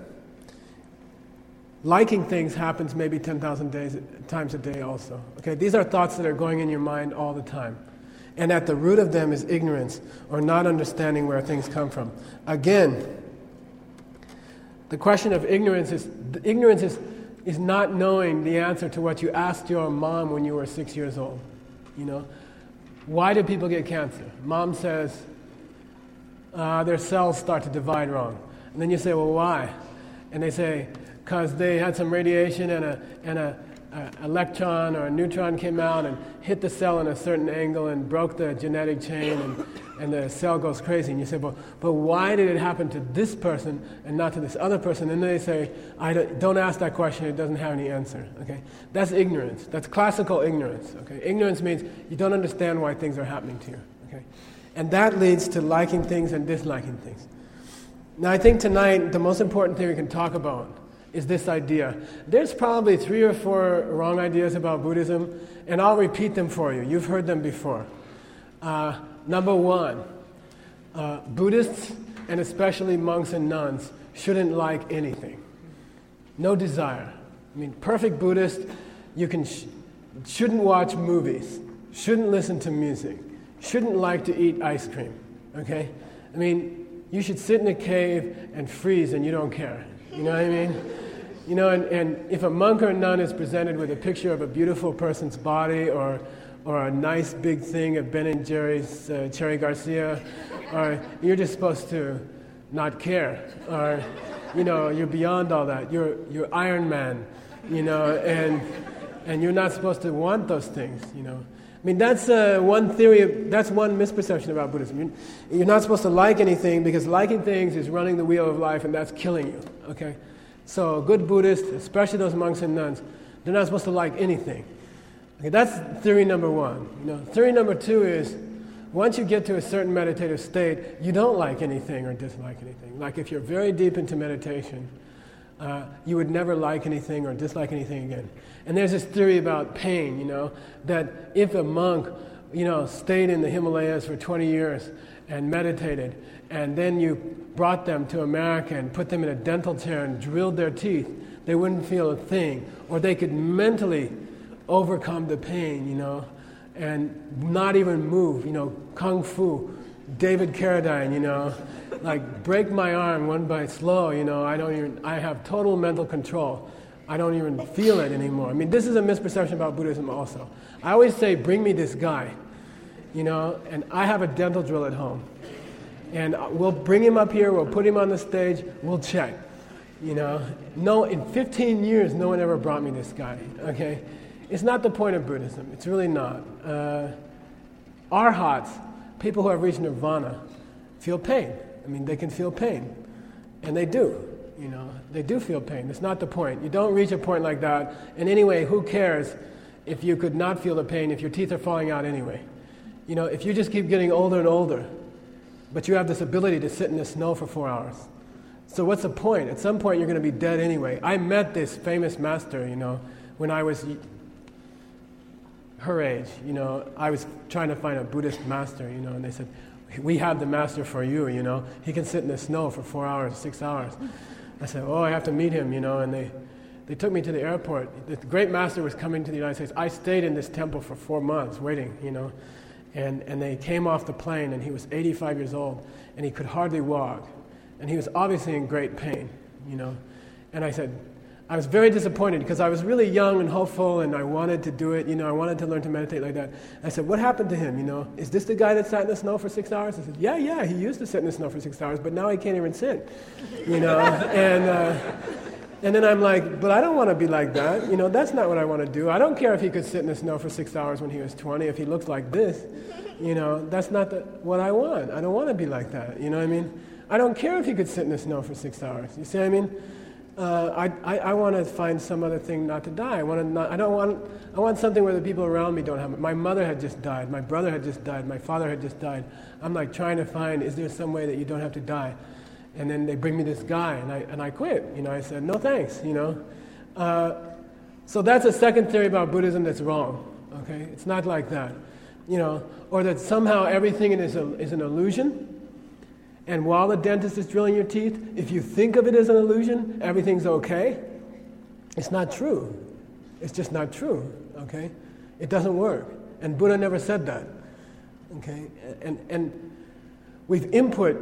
liking things happens maybe 10,000 times a day also. Okay, these are thoughts that are going in your mind all the time. And at the root of them is ignorance, or not understanding where things come from. Again, the question of ignorance is not knowing the answer to what you asked your mom when you were 6 years old. You know, why do people get cancer? Mom says their cells start to divide wrong. And then you say, well, why? And they say, because they had some radiation and a electron or a neutron came out and hit the cell in a certain angle and broke the genetic chain and the cell goes crazy. And you say, well, but why did it happen to this person and not to this other person? And they say, don't ask that question, it doesn't have any answer. Okay? That's ignorance. That's classical ignorance. Okay? Ignorance means you don't understand why things are happening to you. Okay? And that leads to liking things and disliking things. Now I think tonight the most important thing we can talk about is this idea. There's probably 3 or 4 wrong ideas about Buddhism, and I'll repeat them for you. You've heard them before. Number 1, Buddhists, and especially monks and nuns, shouldn't like anything. No desire. I mean, perfect Buddhist, you shouldn't watch movies, shouldn't listen to music, shouldn't like to eat ice cream, okay? I mean, you should sit in a cave and freeze and you don't care. You know what I mean? You know, and if a monk or a nun is presented with a picture of a beautiful person's body or a nice big thing of Ben & Jerry's Cherry Garcia, or you're just supposed to not care, or, you know, you're beyond all that. You're Iron Man, you know, and you're not supposed to want those things, you know. I mean, that's one theory, that's one misperception about Buddhism. You're not supposed to like anything because liking things is running the wheel of life and that's killing you, okay? So good Buddhists, especially those monks and nuns, they're not supposed to like anything. Okay, that's theory number 1. You know, theory number 2 is once you get to a certain meditative state, you don't like anything or dislike anything. Like if you're very deep into meditation, you would never like anything or dislike anything again. And there's this theory about pain, you know, that if a monk, you know, stayed in the Himalayas for 20 years and meditated, and then you brought them to America and put them in a dental chair and drilled their teeth, they wouldn't feel a thing. Or they could mentally overcome the pain, you know, and not even move, you know, Kung Fu, David Carradine, you know, like break my arm one bite slow, you know, I have total mental control. I don't even feel it anymore. I mean, this is a misperception about Buddhism also. I always say, bring me this guy, you know, and I have a dental drill at home. And we'll bring him up here, we'll put him on the stage, we'll check, you know. No, in 15 years, no one ever brought me this guy, okay? It's not the point of Buddhism. It's really not. Arhats, people who have reached nirvana, feel pain. I mean, they can feel pain. And they do, you know. They do feel pain. It's not the point. You don't reach a point like that. And anyway, who cares if you could not feel the pain if your teeth are falling out anyway? You know, if you just keep getting older and older, but you have this ability to sit in the snow for 4 hours. So what's the point? At some point, you're going to be dead anyway. I met this famous master, you know, when I was her age, you know. I was trying to find a Buddhist master, you know, and they said, we have the master for you, you know. He can sit in the snow for 4 hours, 6 hours. I said, oh, I have to meet him, you know, and they took me to the airport. The great master was coming to the United States. I stayed in this temple for 4 months waiting, you know. And they came off the plane, and he was 85 years old, and he could hardly walk. And he was obviously in great pain, you know. And I said, I was very disappointed because I was really young and hopeful, and I wanted to do it, you know. I wanted to learn to meditate like that. I said, what happened to him, you know? Is this the guy that sat in the snow for 6 hours? I said, yeah, he used to sit in the snow for 6 hours, but now he can't even sit, you know. And then I'm like, but I don't want to be like that. You know, that's not what I want to do. I don't care if he could sit in the snow for 6 hours when he was 20, if he looks like this. You know, that's not what I want. I don't want to be like that. You know what I mean? I don't care if he could sit in the snow for 6 hours. You see what I mean? I want to find some other thing not to die. I want something where the people around me don't have it. My mother had just died. My brother had just died. My father had just died. I'm like trying to find, is there some way that you don't have to die? And then they bring me this guy, and I quit. You know, I said, no thanks, you know. So that's a second theory about Buddhism that's wrong, okay? It's not like that, you know. Or that somehow everything is an illusion, and while the dentist is drilling your teeth, if you think of it as an illusion, everything's okay. It's not true. It's just not true, okay? It doesn't work. And Buddha never said that, okay? And we've input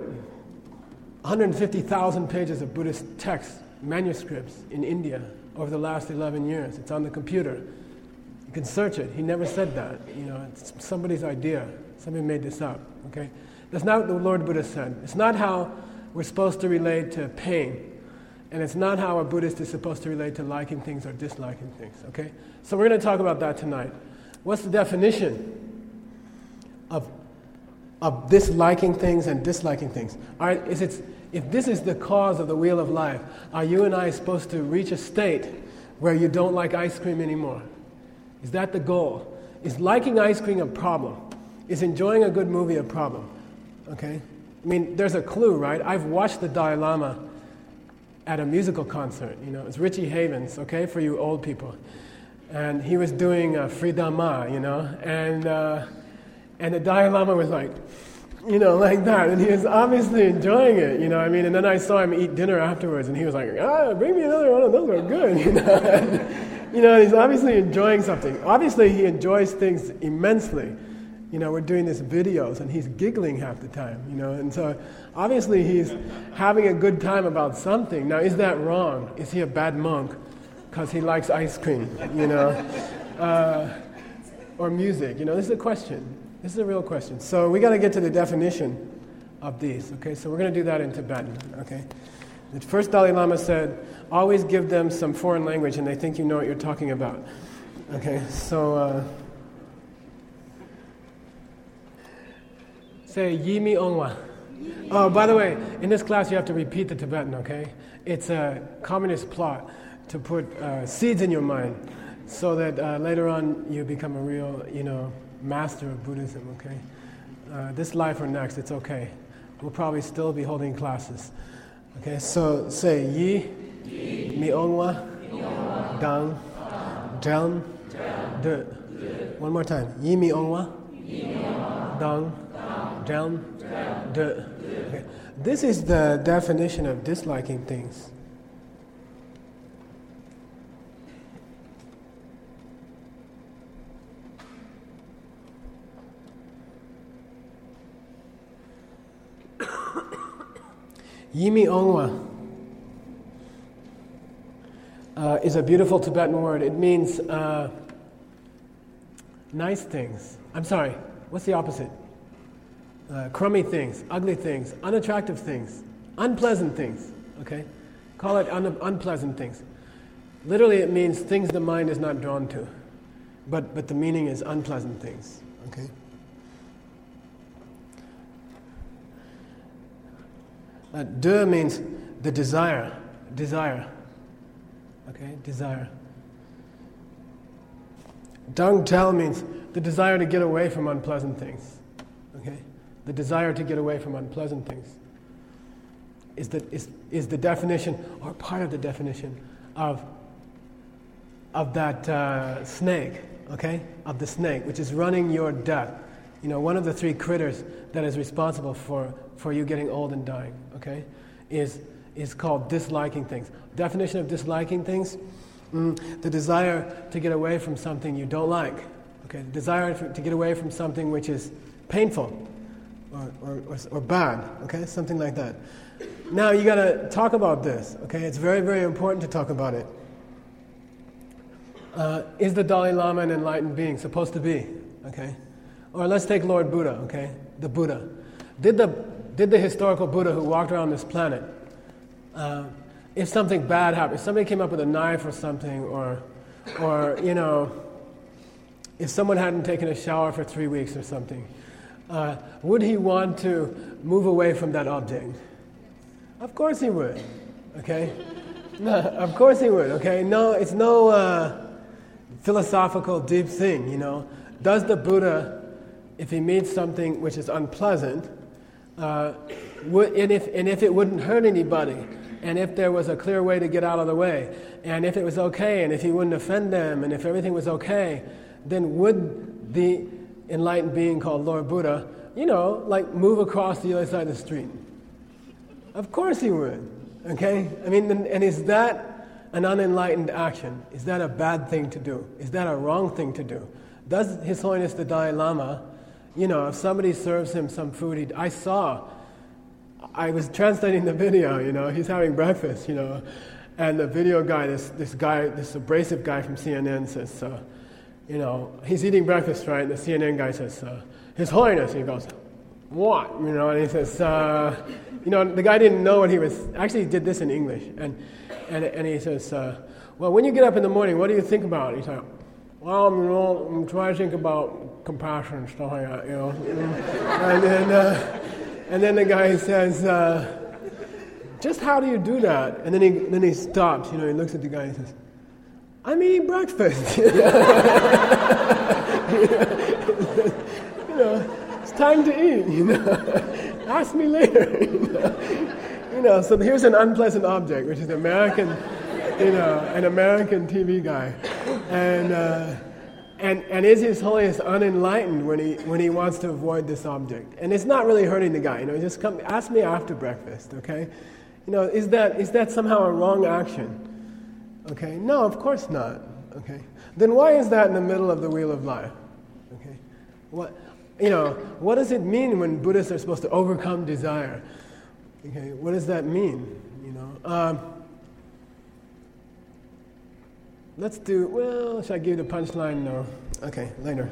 150,000 pages of Buddhist texts, manuscripts in India over the last 11 years. It's on the computer. You can search it. He never said that. You know, it's somebody's idea. Somebody made this up, okay? That's not what the Lord Buddha said. It's not how we're supposed to relate to pain. And it's not how a Buddhist is supposed to relate to liking things or disliking things, okay? So we're going to talk about that tonight. What's the definition of disliking things and disliking things? All right, if this is the cause of the wheel of life, are you and I supposed to reach a state where you don't like ice cream anymore? Is that the goal? Is liking ice cream a problem? Is enjoying a good movie a problem? Okay? I mean, there's a clue, right? I've watched the Dalai Lama at a musical concert. You know, it's Richie Havens, okay, for you old people. And he was doing Fridama, you know, and the Dalai Lama was like, you know, like that, and he was obviously enjoying it, you know what I mean? And then I saw him eat dinner afterwards, and he was like, bring me another one of those, are good, you know? And, you know, he's obviously enjoying something. Obviously, he enjoys things immensely. You know, we're doing these videos, and he's giggling half the time, you know? And so, obviously, he's having a good time about something. Now, is that wrong? Is he a bad monk because he likes ice cream, you know? Or music, you know? This is a question. This is a real question. So we got to get to the definition of these, okay? So we're going to do that in Tibetan, okay? The first Dalai Lama said, always give them some foreign language and they think you know what you're talking about. Okay, so say Yimi Ongwa. Oh, by the way, in this class you have to repeat the Tibetan, okay? It's a communist plot to put seeds in your mind so that later on you become a real, you know, master of Buddhism, okay? This life or next, it's okay. We'll probably still be holding classes. Okay, so say Yi, Mi Ongwa, Dang, Dang, De. One more time. Yi Mi Ongwa, Dang, Dang, De. Okay. This is the definition of disliking things. Yimi Ongwa is a beautiful Tibetan word. It means nice things. I'm sorry, what's the opposite? Crummy things, ugly things, unattractive things, unpleasant things, okay? Call it unpleasant things. Literally it means things the mind is not drawn to, but the meaning is unpleasant things, okay? De means the desire, okay, desire. Dang Tel means the desire to get away from unpleasant things, okay? The desire to get away from unpleasant things is the definition, or part of the definition, of that snake, okay? Of the snake, which is running your death. You know, one of the three critters that is responsible for you getting old and dying, okay, is called disliking things. Definition of disliking things, the desire to get away from something you don't like, okay, the desire to get away from something which is painful or bad, okay, something like that. Now you got to talk about this, okay, it's very, very important to talk about it. Is the Dalai Lama an enlightened being? Supposed to be, okay? Or let's take Lord Buddha, okay? The Buddha. Did the historical Buddha who walked around this planet, if something bad happened, if somebody came up with a knife or something, or you know, if someone hadn't taken a shower for 3 weeks or something, would he want to move away from that object? Of course he would, okay? No, of course he would, okay? No, it's no philosophical deep thing, you know. Does the Buddha, if he meets something which is unpleasant, and if it wouldn't hurt anybody, and if there was a clear way to get out of the way, and if it was okay, and if he wouldn't offend them, and if everything was okay, then would the enlightened being called Lord Buddha, you know, like move across the other side of the street? Of course he would, okay? I mean, and is that an unenlightened action? Is that a bad thing to do? Is that a wrong thing to do? Does His Holiness the Dalai Lama, you know, if somebody serves him some food, I was translating the video, you know, he's having breakfast, you know, and the video guy, this abrasive guy from CNN says, you know, he's eating breakfast, right? And the CNN guy says, His Holiness, and he goes, what? You know, and he says, you know, the guy didn't know what he was, actually he did this in English, and he says, well, when you get up in the morning, what do you think about? He's like, well, you know, I'm trying to think about compassion and stuff like that, you know. And then the guy says, just how do you do that? And then he stops, you know, he looks at the guy and says, I'm eating breakfast. You know, it's time to eat, you know. Ask me later. You So here's an unpleasant object, which is an American TV guy, and is His Holiness unenlightened when he wants to avoid this object? And it's not really hurting the guy. Just come ask me after breakfast, okay? Is that somehow a wrong action? Okay? No, of course not. Okay? Then why is that in the middle of the wheel of life? Okay? What does it mean when Buddhists are supposed to overcome desire? Okay? What does that mean? Should I give you the punchline? No. Okay, later.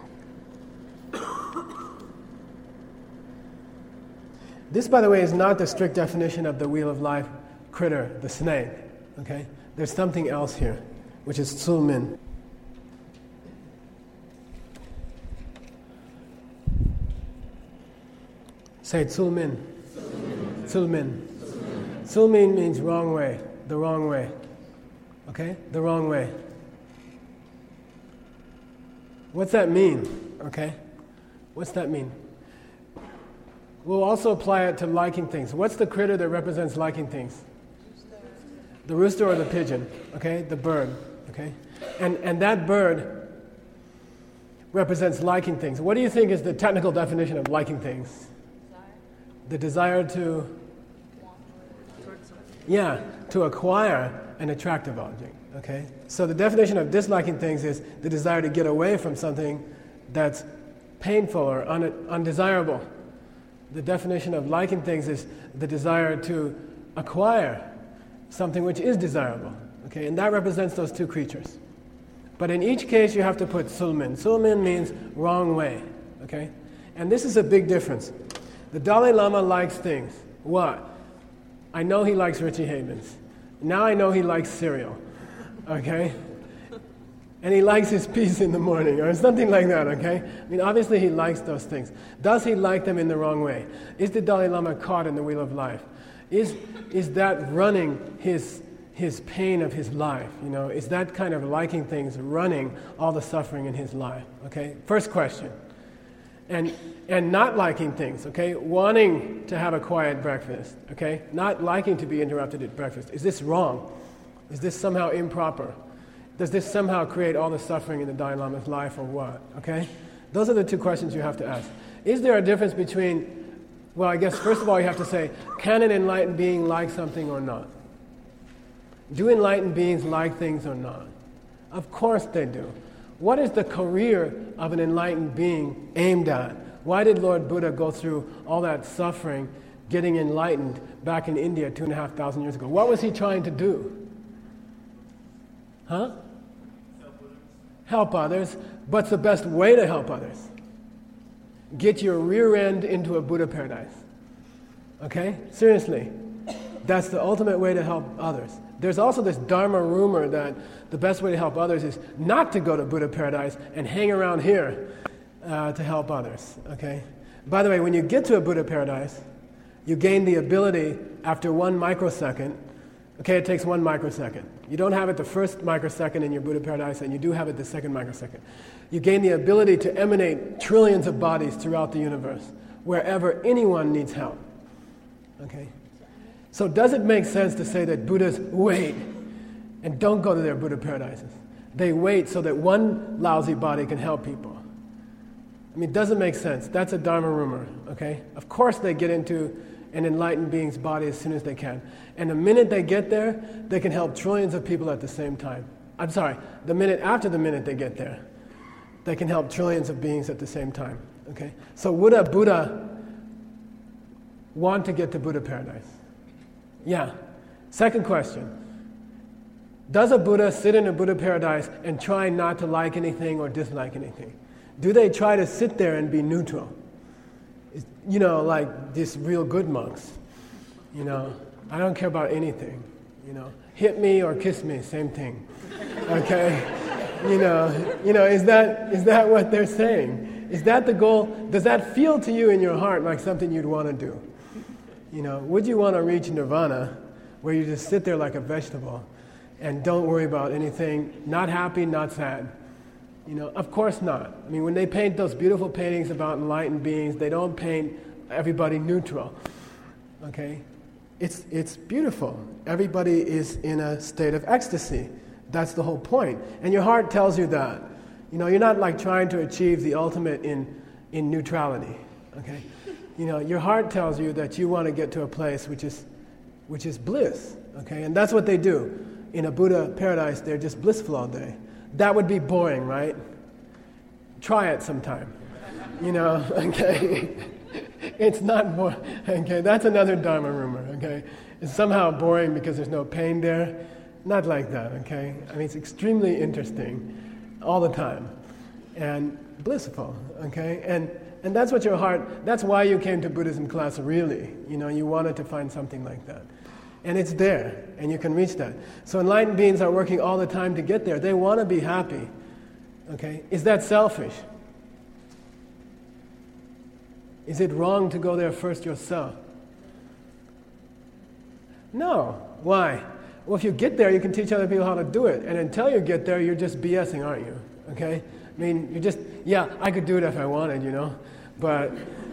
This, by the way, is not the strict definition of the wheel of life critter, the snake. Okay? There's something else here, which is tsulmin. Say tsulmin. Tsulmin. Tsulmin means wrong way, the wrong way. Okay? The wrong way. What's that mean? Okay? What's that mean? We'll also apply it to liking things. What's the critter that represents liking things? The rooster or the pigeon, okay? The bird, okay? And that bird represents liking things. What do you think is the technical definition of liking things? Desire. The desire to... Yeah, to acquire an attractive object, okay? So the definition of disliking things is the desire to get away from something that's painful or undesirable. The definition of liking things is the desire to acquire something which is desirable, okay? And that represents those two creatures. But in each case, you have to put tsulmin. Tsulmin means wrong way, okay? And this is a big difference. The Dalai Lama likes things. What? I know he likes Richie Havens. Now I know he likes cereal, okay? And he likes his peace in the morning, or something like that, okay? Obviously he likes those things. Does he like them in the wrong way? Is the Dalai Lama caught in the wheel of life? Is that running his pain of his life? Is that kind of liking things running all the suffering in his life? Okay, first question. And not liking things, okay? Wanting to have a quiet breakfast, okay? Not liking to be interrupted at breakfast. Is this wrong? Is this somehow improper? Does this somehow create all the suffering in the Dalai Lama's life or what? Okay? Those are the two questions you have to ask. Is there a difference between, well, I guess first of all you have to say, can an enlightened being like something or not? Do enlightened beings like things or not? Of course they do. What is the career of an enlightened being aimed at? Why did Lord Buddha go through all that suffering getting enlightened back in India 2,500 years ago? What was he trying to do? Huh? Help others. What's the best way to help others? Get your rear end into a Buddha paradise. Okay? Seriously. That's the ultimate way to help others. There's also this Dharma rumor that the best way to help others is not to go to Buddha paradise and hang around here to help others. Okay? By the way, when you get to a Buddha paradise, you gain the ability after 1 microsecond. Okay, it takes 1 microsecond. You don't have it the first microsecond in your Buddha paradise, and you do have it the second microsecond. You gain the ability to emanate trillions of bodies throughout the universe, wherever anyone needs help. Okay? So does it make sense to say that Buddhas wait and don't go to their Buddha paradises? They wait so that one lousy body can help people. It doesn't make sense. That's a Dharma rumor, okay? Of course they get into an enlightened being's body as soon as they can. And the minute they get there, they can help trillions of people at the same time. I'm sorry, the minute after the minute they get there, they can help trillions of beings at the same time, okay? So would a Buddha want to get to Buddha paradise? Yeah. Second question. Does a Buddha sit in a Buddha paradise and try not to like anything or dislike anything? Do they try to sit there and be neutral? Like these real good monks. I don't care about anything. Hit me or kiss me, same thing. Okay? Is that what they're saying? Is that the goal? Does that feel to you in your heart like something you'd want to do? Would you want to reach nirvana where you just sit there like a vegetable and don't worry about anything, not happy, not sad? Of course not. When they paint those beautiful paintings about enlightened beings, they don't paint everybody neutral. Okay? It's beautiful. Everybody is in a state of ecstasy. That's the whole point. And your heart tells you that. You're not like trying to achieve the ultimate in neutrality. Okay? Your heart tells you that you want to get to a place which is bliss. Okay? And that's what they do. In a Buddha paradise, they're just blissful all day. That would be boring, right? Try it sometime. Okay? It's not boring. Okay, that's another Dharma rumor. Okay? It's somehow boring because there's no pain there. Not like that, okay? I mean, it's extremely interesting all the time and blissful, okay? And that's what your heart, that's why you came to Buddhism class really. You wanted to find something like that. And it's there, and you can reach that. So enlightened beings are working all the time to get there. They want to be happy, okay? Is that selfish? Is it wrong to go there first yourself? No. Why? Well, if you get there, you can teach other people how to do it. And until you get there, you're just BSing, aren't you? Okay? I mean, you're just, I could do it if I wanted, But,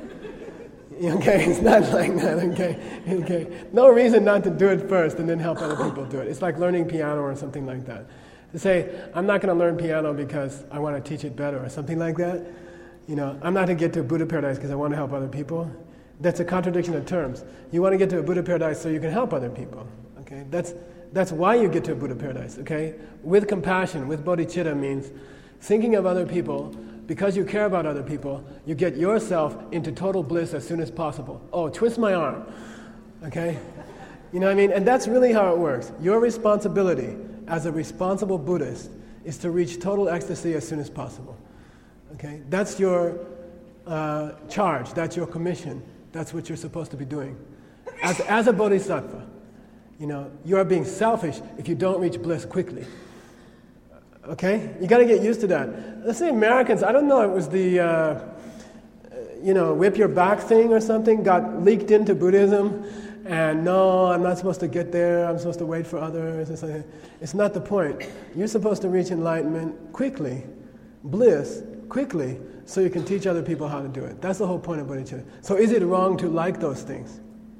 okay, it's not like that, okay? No reason not to do it first and then help other people do it. It's like learning piano or something like that. To say, I'm not going to learn piano because I want to teach it better or something like that. I'm not going to get to a Buddha paradise because I want to help other people. That's a contradiction of terms. You want to get to a Buddha paradise so you can help other people. Okay? That's why you get to a Buddha paradise, okay? With compassion, with bodhicitta means thinking of other people, because you care about other people, you get yourself into total bliss as soon as possible. Oh, twist my arm, okay? You know what I mean? And that's really how it works. Your responsibility as a responsible Buddhist is to reach total ecstasy as soon as possible, okay? That's your charge, that's your commission, that's what you're supposed to be doing. As a bodhisattva. You are being selfish if you don't reach bliss quickly. Okay? You got to get used to that. Let's say Americans, I don't know, it was the, whip your back thing or something, got leaked into Buddhism, and no, I'm not supposed to get there, I'm supposed to wait for others. It's not the point. You're supposed to reach enlightenment quickly, bliss quickly, so you can teach other people how to do it. That's the whole point of bodhicitta. So is it wrong to like those things?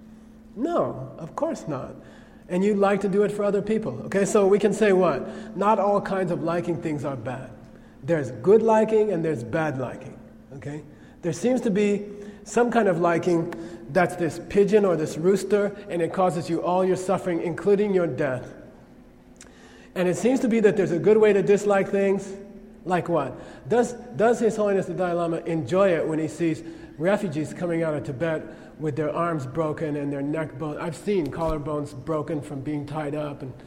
No, of course not. And you'd like to do it for other people. Okay, so we can say what? Not all kinds of liking things are bad. There's good liking and there's bad liking. Okay? There seems to be some kind of liking that's this pigeon or this rooster, and it causes you all your suffering, including your death. And it seems to be that there's a good way to dislike things. Like what? Does His Holiness the Dalai Lama enjoy it when he sees refugees coming out of Tibet with their arms broken and their neck bones? I've seen collarbones broken from being tied up. And,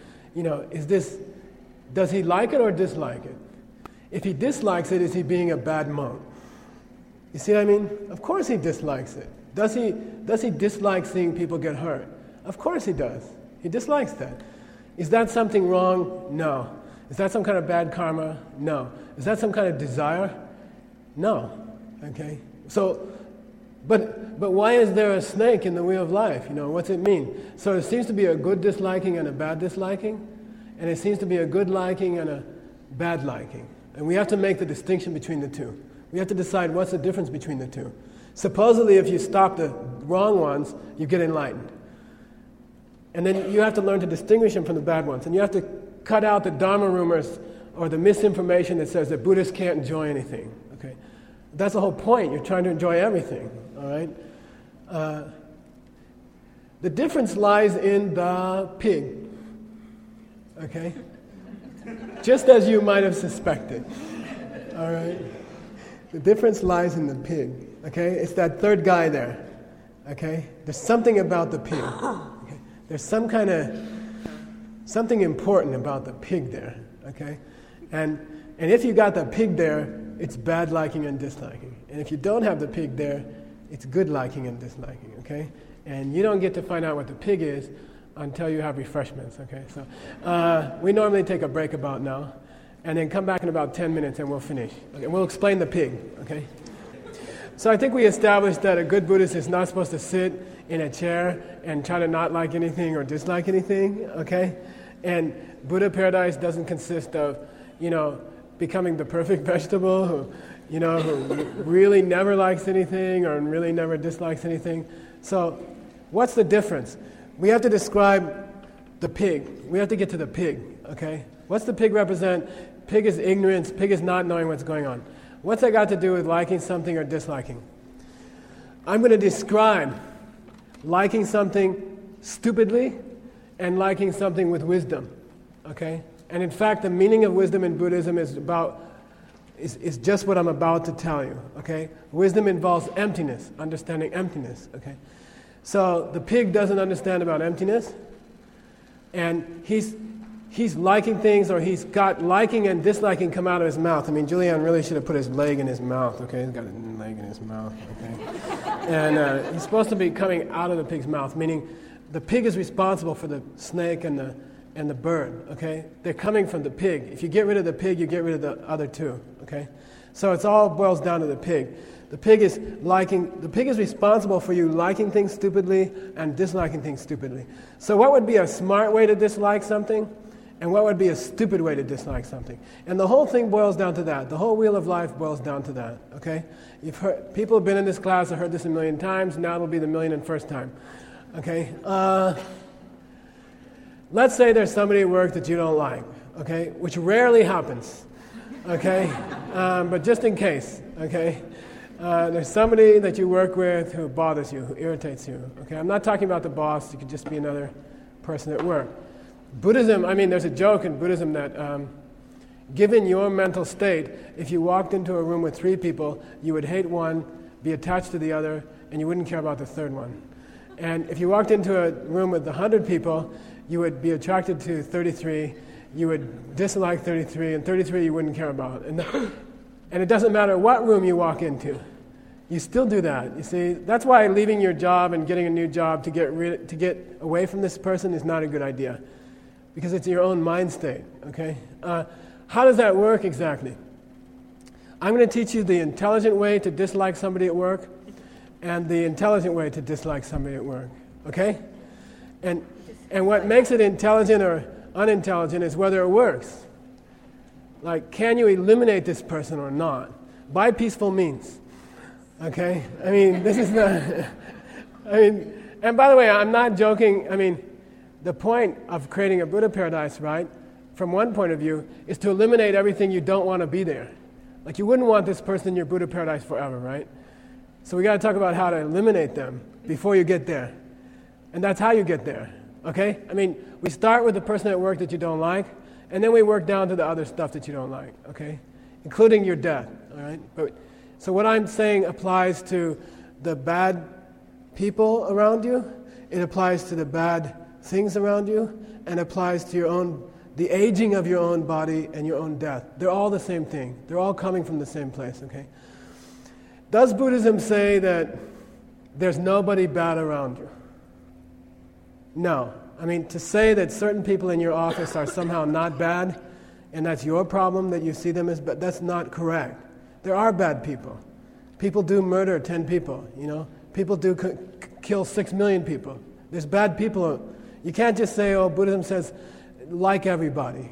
does he like it or dislike it? If he dislikes it, is he being a bad monk? You see what I mean? Of course he dislikes it. Does he dislike seeing people get hurt? Of course he does. He dislikes that. Is that something wrong? No. Is that some kind of bad karma? No. Is that some kind of desire? No. Okay? So, but why is there a snake in the wheel of life? What's it mean? So it seems to be a good disliking and a bad disliking, and it seems to be a good liking and a bad liking. And we have to make the distinction between the two. We have to decide what's the difference between the two. Supposedly, if you stop the wrong ones, you get enlightened. And then you have to learn to distinguish them from the bad ones. And you have to cut out the Dharma rumors or the misinformation that says that Buddhists can't enjoy anything. Okay? That's the whole point. You're trying to enjoy everything. All right? The difference lies in the pig. Okay? Just as you might have suspected. All right? The difference lies in the pig. Okay? It's that third guy there. Okay? There's something about the pig. Okay? There's something important about the pig there. Okay? And if you got the pig there, it's bad liking and disliking. And if you don't have the pig there, it's good liking and disliking. Okay? And you don't get to find out what the pig is until you have refreshments. Okay? So we normally take a break about now, and then come back in about 10 minutes and we'll finish. Okay? We'll explain the pig. Okay? So I think we established that a good Buddhist is not supposed to sit in a chair and try to not like anything or dislike anything, okay? And Buddha paradise doesn't consist of, becoming the perfect vegetable who really never likes anything or really never dislikes anything. So what's the difference? we have to describe the pig. We have to get to the pig, okay? What's the pig represent? Pig is ignorance. Pig is not knowing what's going on. What's that got to do with liking something or disliking? I'm going to describe liking something stupidly and liking something with wisdom, okay? And in fact, the meaning of wisdom in Buddhism is just what I'm about to tell you, okay? Wisdom involves emptiness, understanding emptiness, okay? So the pig doesn't understand about emptiness, and he's liking things, or he's got liking and disliking come out of his mouth. I mean, Julian really should have put his leg in his mouth, okay? He's got a leg in his mouth, okay? And he's supposed to be coming out of the pig's mouth, meaning the pig is responsible for the snake and the bird, okay? They're coming from the pig. If you get rid of the pig, you get rid of the other two, okay? So it's all boils down to the pig. The pig is responsible for you liking things stupidly and disliking things stupidly. So what would be a smart way to dislike something? And what would be a stupid way to dislike something? And the whole thing boils down to that. The whole wheel of life boils down to that, okay? People have been in this class, have heard this a million times, now it'll be the 1,000,001st time, okay? Let's say there's somebody at work that you don't like, okay? Which rarely happens, okay? But just in case, okay? There's somebody that you work with who bothers you, who irritates you, okay? I'm not talking about the boss, it could just be another person at work. Buddhism, there's a joke in Buddhism that given your mental state, if you walked into a room with 3 people, you would hate one, be attached to the other, and you wouldn't care about the third one. And if you walked into a room with 100 people, you would be attracted to 33, you would dislike 33, and 33 you wouldn't care about. And it doesn't matter what room you walk into. You still do that. You see, that's why leaving your job and getting a new job to get away from this person is not a good idea, because it's your own mind state, okay? How does that work exactly? I'm going to teach you the intelligent way to dislike somebody at work and the intelligent way to dislike somebody at work, okay? And what makes it intelligent or unintelligent is whether it works. Like, can you eliminate this person or not? By peaceful means, okay? This is not... and by the way, I'm not joking. The point of creating a Buddha paradise, right, from one point of view, is to eliminate everything you don't want to be there. Like, you wouldn't want this person in your Buddha paradise forever, right? So we got to talk about how to eliminate them before you get there. And that's how you get there, okay? We start with the person at work that you don't like, and then we work down to the other stuff that you don't like, okay? Including your death, all right? So what I'm saying applies to the bad people around you, it applies to the bad things around you, and applies to the aging of your own body and your own death. They're all the same thing. They're all coming from the same place, okay? Does Buddhism say that there's nobody bad around you? No. To say that certain people in your office are somehow not bad, and that's your problem that you see them as bad, that's not correct. There are bad people. People do murder 10 people, People do kill 6 million people. There's bad people. You can't just say, Buddhism says, like everybody,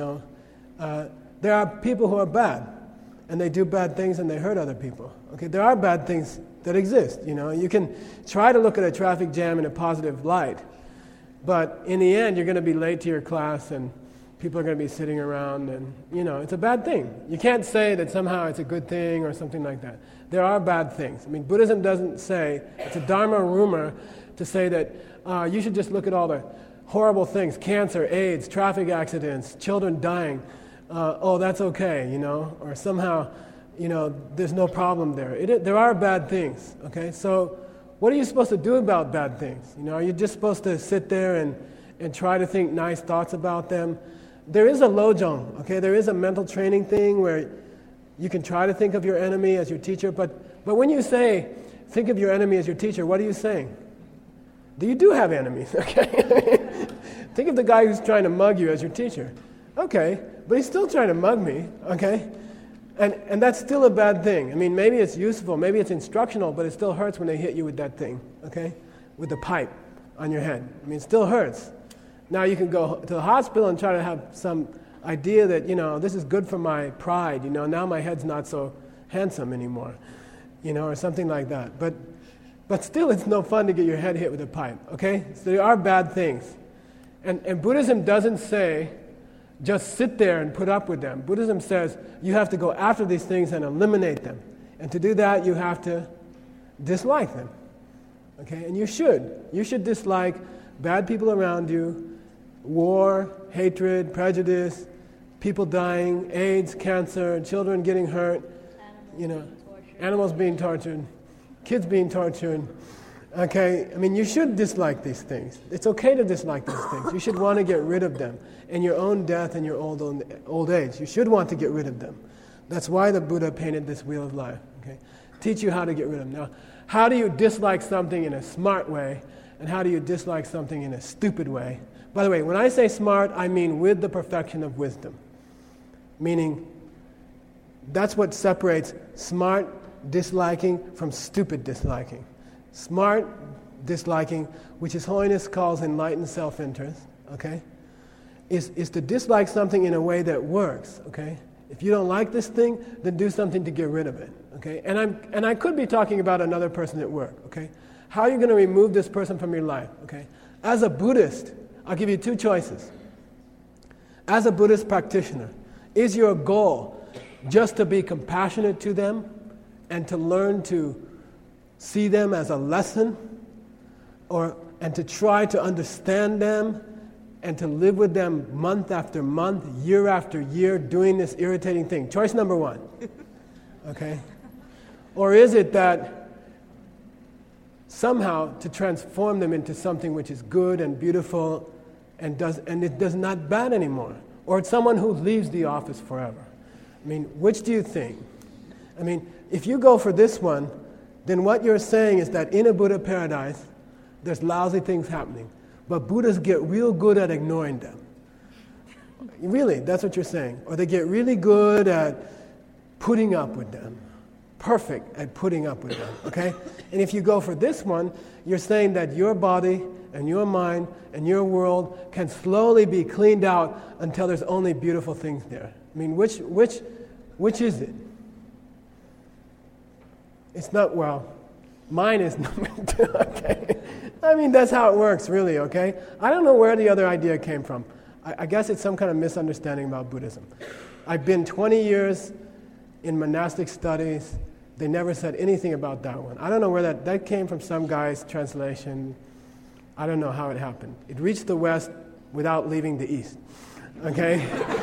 There are people who are bad, and they do bad things and they hurt other people. Okay, there are bad things that exist, You can try to look at a traffic jam in a positive light, but in the end, you're going to be late to your class, and people are going to be sitting around, and, it's a bad thing. You can't say that somehow it's a good thing or something like that. There are bad things. Buddhism doesn't say, it's a Dharma rumor to say that you should just look at all the horrible things, cancer, AIDS, traffic accidents, children dying. That's okay, or somehow, there's no problem there. There are bad things, okay? So what are you supposed to do about bad things? Are you just supposed to sit there and try to think nice thoughts about them? There is a lojong, okay? There is a mental training thing where you can try to think of your enemy as your teacher, but when you say, think of your enemy as your teacher, what are you saying? You do have enemies, okay? Think of the guy who's trying to mug you as your teacher. Okay, but he's still trying to mug me, okay? And that's still a bad thing. Maybe it's useful, maybe it's instructional, but it still hurts when they hit you with that thing, okay? With the pipe on your head. It still hurts. Now you can go to the hospital and try to have some idea that, this is good for my pride, now my head's not so handsome anymore, or something like that. But But still, it's no fun to get your head hit with a pipe, okay? So there are bad things. And Buddhism doesn't say, just sit there and put up with them. Buddhism says you have to go after these things and eliminate them. And to do that, you have to dislike them, okay? And you should. You should dislike bad people around you, war, hatred, prejudice, people dying, AIDS, cancer, children getting hurt, animals being tortured, kids being tortured. Okay, I mean, you should dislike these things. It's okay to dislike these things. You should want to get rid of them. In your own death and your old age, you should want to get rid of them. That's why the Buddha painted this wheel of life. Okay, teach you how to get rid of them. Now, how do you dislike something in a smart way, and how do you dislike something in a stupid way? By the way, when I say smart, I mean with the perfection of wisdom. Meaning, that's what separates smart disliking from stupid disliking. Smart disliking, which His Holiness calls enlightened self-interest, okay, is to dislike something in a way that works, okay? If you don't like this thing, then do something to get rid of it, okay? And I could be talking about another person at work, okay? How are you going to remove this person from your life, okay? As a Buddhist, I'll give you two choices. As a Buddhist practitioner, is your goal just to be compassionate to them and to learn to see them as a lesson, and to try to understand them and to live with them month after month, year after year, doing this irritating thing? Choice number one. Okay? Or is it that somehow to transform them into something which is good and beautiful and it does not bad anymore? Or it's someone who leaves the office forever? I mean, which do you think? I mean, if you go for this one, then what you're saying is that in a Buddha paradise, there's lousy things happening. But Buddhas get real good at ignoring them. Really, that's what you're saying. Or they get really good at putting up with them. Perfect at putting up with them, okay? And if you go for this one, you're saying that your body and your mind and your world can slowly be cleaned out until there's only beautiful things there. I mean, which is it? It's not, well, mine is number two, okay? I mean, that's how it works, really, okay? I don't know where the other idea came from. I guess it's some kind of misunderstanding about Buddhism. I've been 20 years in monastic studies. They never said anything about that one. I don't know where that came from, some guy's translation. I don't know how it happened. It reached the West without leaving the East, okay?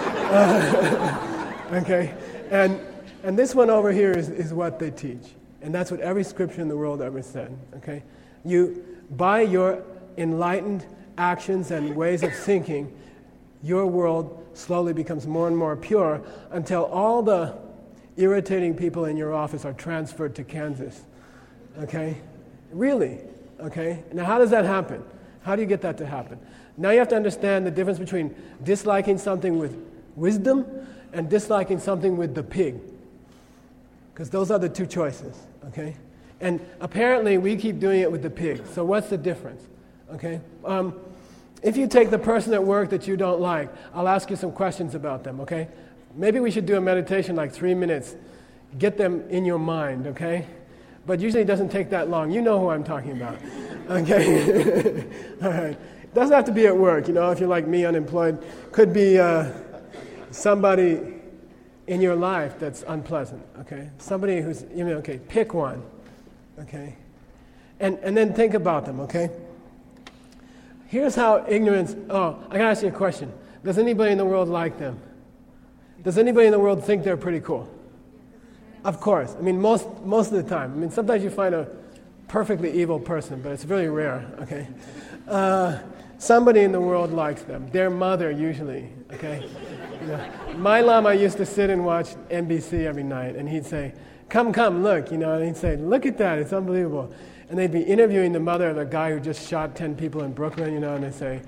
Okay, and this one over here is what they teach. And that's what every scripture in the world ever said, okay? You, by your enlightened actions and ways of thinking, your world slowly becomes more and more pure until all the irritating people in your office are transferred to Kansas, okay? Really, okay? Now, how does that happen? How do you get that to happen? Now you have to understand the difference between disliking something with wisdom and disliking something with the pig. Because those are the two choices, okay? And apparently we keep doing it with the pig. So what's the difference, okay? If you take the person at work that you don't like, I'll ask you some questions about them, okay? Maybe we should do a meditation like 3 minutes. Get them in your mind, okay? But usually it doesn't take that long. You know who I'm talking about, okay? All right. It doesn't have to be at work, you know, if you're like me, unemployed. Could be somebody in your life that's unpleasant, okay? Somebody who's, you know, okay, pick one, okay? And then think about them, okay? Here's how ignorance, I gotta ask you a question. Does anybody in the world like them? Does anybody in the world think they're pretty cool? Of course. I mean, most of the time. I mean, sometimes you find a perfectly evil person, but it's really rare, okay? Somebody in the world likes them. Their mother, usually, okay? You know, my Lama used to sit and watch NBC every night, and he'd say, come, look, you know, and he'd say, look at that, it's unbelievable. And they'd be interviewing the mother of the guy who just shot 10 people in Brooklyn, you know, and they'd say,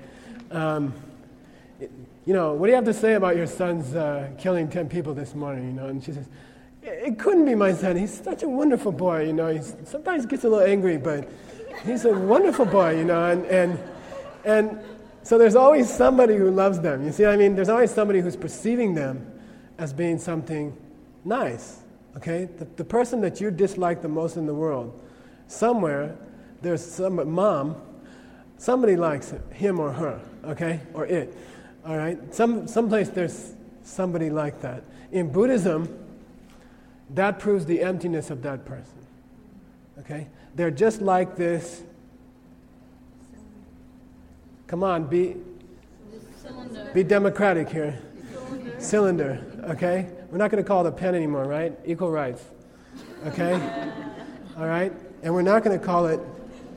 you know, what do you have to say about your son's killing 10 people this morning, you know? And she says, it couldn't be my son. He's such a wonderful boy, you know. He sometimes gets a little angry, but he's a wonderful boy, you know. And so there's always somebody who loves them. You see what I mean? There's always somebody who's perceiving them as being something nice, okay? The person that you dislike the most in the world, somewhere there's some mom, somebody likes him or her, okay, or it, all right? Someplace there's somebody like that. In Buddhism, that proves the emptiness of that person, okay? They're just like this. Come on, be democratic here. Cylinder, okay? We're not going to call it a pen anymore, right? Equal rights, okay? All right? And we're not going to call it,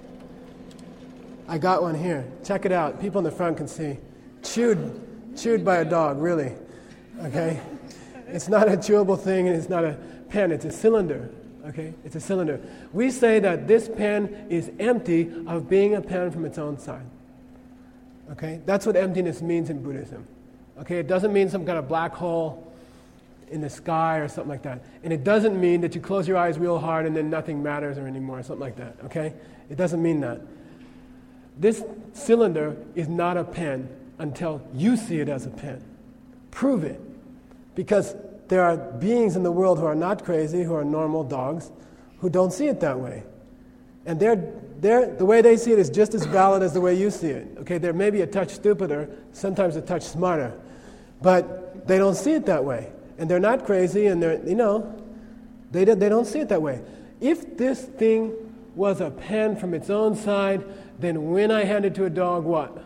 I got one here. Check it out. People in the front can see. Chewed by a dog, really, okay? It's not a chewable thing, and it's not a pen. It's a cylinder, okay? It's a cylinder. We say that this pen is empty of being a pen from its own side. Okay? That's what emptiness means in Buddhism. Okay? It doesn't mean some kind of black hole in the sky or something like that. And it doesn't mean that you close your eyes real hard and then nothing matters or anymore or something like that. Okay? It doesn't mean that. This cylinder is not a pen until you see it as a pen. Prove it. Because there are beings in the world who are not crazy, who are normal dogs, who don't see it that way. And the way they see it is just as valid as the way you see it. Okay, they're maybe a touch stupider, sometimes a touch smarter, but they don't see it that way. And they're not crazy, and they don't see it that way. If this thing was a pen from its own side, then when I hand it to a dog, what?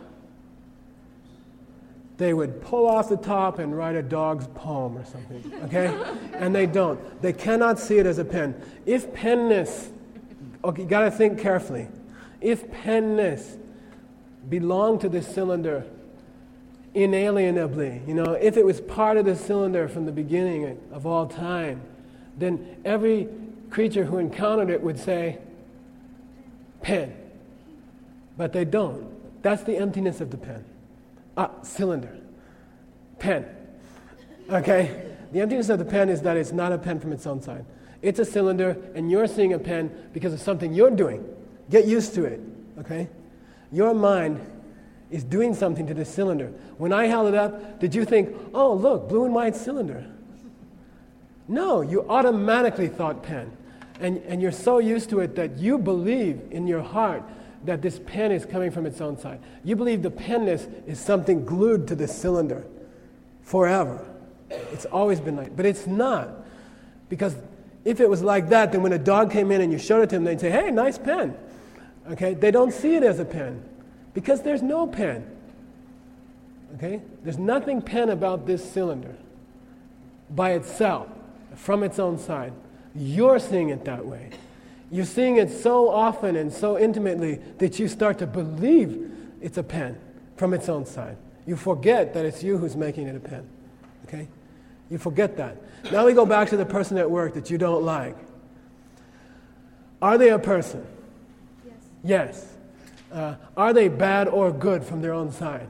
They would pull off the top and write a dog's poem or something, okay? And they don't. They cannot see it as a pen. If penness, okay, you got to think carefully. If penness belonged to this cylinder inalienably, if it was part of the cylinder from the beginning of all time, then every creature who encountered it would say, pen. But they don't. That's the emptiness of the pen. Cylinder. Pen. Okay? The emptiness of the pen is that it's not a pen from its own side. It's a cylinder, and you're seeing a pen because of something you're doing. Get used to it. Okay? Your mind is doing something to this cylinder. When I held it up, did you think, oh, look, blue and white cylinder? No, you automatically thought pen. And you're so used to it that you believe in your heart that this pen is coming from its own side. You believe the penness is something glued to this cylinder forever. It's always been like, but it's not. Because if it was like that, then when a dog came in and you showed it to them, they'd say, hey, nice pen. Okay? They don't see it as a pen because there's no pen. Okay? There's nothing pen about this cylinder by itself, from its own side. You're seeing it that way. You're seeing it so often and so intimately that you start to believe it's a pen from its own side. You forget that it's you who's making it a pen. Okay? You forget that. Now we go back to the person at work that you don't like. Are they a person? Yes. Yes. Are they bad or good from their own side?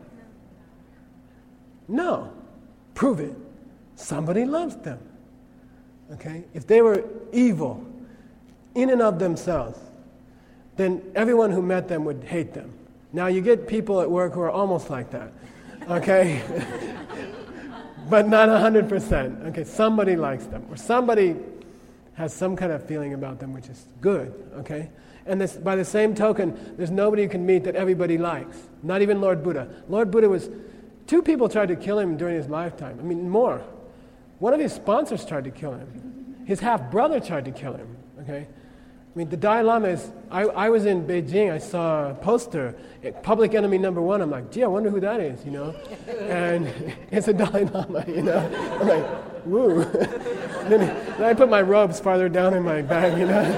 No. Prove it. Somebody loves them. Okay? If they were evil in and of themselves, then everyone who met them would hate them. Now you get people at work who are almost like that. Okay? But not 100%. Okay, somebody likes them, or somebody has some kind of feeling about them, which is good. Okay, and this, by the same token, there's nobody you can meet that everybody likes. Not even Lord Buddha. Lord Buddha was, 2 people tried to kill him during his lifetime. I mean, more. One of his sponsors tried to kill him. His half-brother tried to kill him. Okay. I mean, the Dalai Lama is, I was in Beijing, I saw a poster, Public Enemy #1, I'm like, gee, I wonder who that is, And it's a Dalai Lama, I'm like, woo. Then I put my robes farther down in my bag,